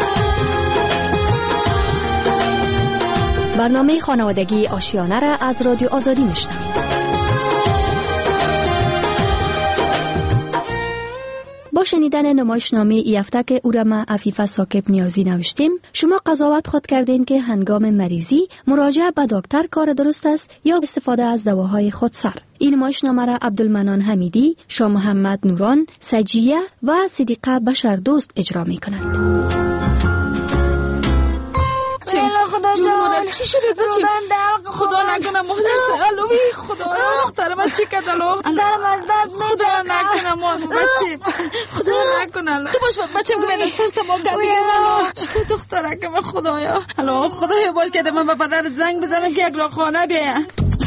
Speaker 9: برنامه خانوادگی آشیانه را از رادیو آزادی میشنوید. با شنیدن نمایشنامه ای هفته که او را ما عفیفه ساکب نیازی نوشتیم، شما قضاوت خود کردین که هنگام مریضی مراجعه به دکتر کار درست است یا استفاده از دواهای خودسر. این نمایشنامه را عبدالمنان حمیدی، شاه محمد نوران، سجیه و صدیقه بشر دوست اجرا می کنند.
Speaker 16: خدا جان چی شده بچه؟ خدا نکنه مادر سالوی خدا دختر من چی کرد الو؟
Speaker 25: درم از درد
Speaker 16: خدا نکنه مادر بچه خدا نکنه تو باش بچه که میدم سر تمام گم بگم الو چی کرد دختره که من خدایا الو خدایا باید که من به پدر زنگ بزنم که یک را خانه بیایم.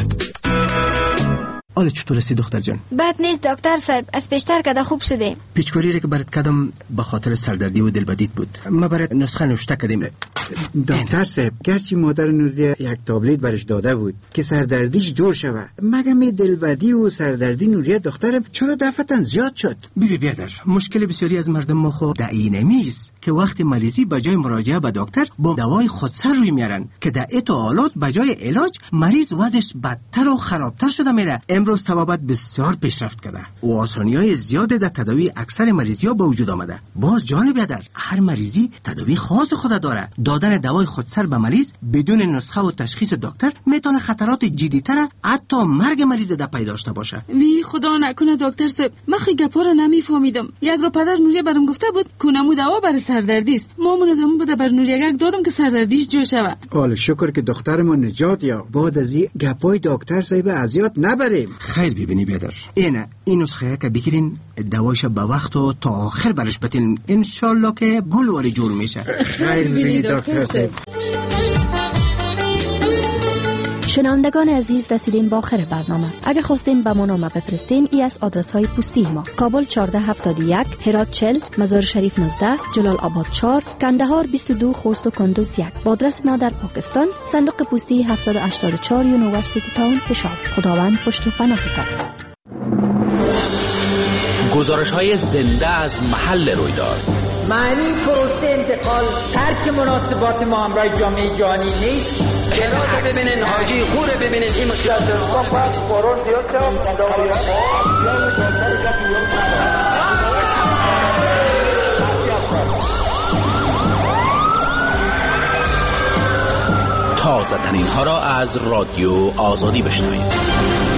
Speaker 19: حالا چطور هستی دختر جان؟
Speaker 18: بد نیست دکتر صاحب، از پیشتر کده خوب شده.
Speaker 19: پیچکاری که برات کردم به خاطر سردردی و دلبدیت بود. ما برات نسخه نوشته کردیم.
Speaker 2: دکتر صاحب گرچه مادر نوریه یک تابلت برش داده بود که سردردیش جور شوه، مگه می دلبدی و سردردی نوریه دخترم چرا دفعتاً زیاد شد؟
Speaker 19: ببین بیادر، مشکل بسیاری از مردم ما خو در این میز که وقت مریضی بجای مراجعه به دکتر با دوای خودسر روی میارن که در اتو حالات بجای علاج مریض وضعش بدتر و خرابتر شده میره. امروز امروز طبابت بسیار پیشرفت کرده و آسانی‌های زیاد در تداوی اکثر مریضی‌ها به وجود آمده. باز جان بیادر، هر مریضی تداوی خاص خود داره. دادن دوای خودسر به مریض بدون نسخه و تشخیص دکتر میتونه خطرات جدی‌تر حتی مرگ مریض در پی داشته باشه.
Speaker 1: وی خدا نکنه دکتر صاحب، من خیلی گپا رو نمیفهمیدم. یک رو پدر نوریه برام گفته بود کنمو دوا برای سردردی است. ما منظم بوده بر نوریه دادم که سردردیش جو شود.
Speaker 2: حالا شکر که دخترمون نجات یا بعد از این گپای دکتر صاحب اذیت نبریم.
Speaker 19: خیر ببینی بیادر، اینه این نسخه که بگیرین دوایش به وقت و تا آخر برش بتین، انشالله که گل واری جور میشه.
Speaker 2: خیر ببینی دکتر صاحب.
Speaker 9: شنوندگان عزیز، رسیدیم با آخر برنامه. اگه خواستین به ما نامه بفرستین، ای از آدرس های پستی ما: کابل چهارده هفتاد و یک، هرات چهل، مزار شریف نوزده، جلال آباد چهار، کندهار بیست و دو، خوست و کندوز یک. با آدرس ما در پاکستان: صندوق پستی هفتصد و هشتاد و چهار، یونیورسیتی تاون، پشاور. خداوند پشت و پناهتان.
Speaker 5: گزارش های زنده از محل رویداد.
Speaker 11: معنی پروسه انتقال ترک مناسبات ما همراه جامعه جهانی نیست.
Speaker 20: گلات ببینین، حاجی خوره ببینین، این مشکلات رو باید قرار زیاد
Speaker 5: تازه ترین ها را از رادیو آزادی بشنوید.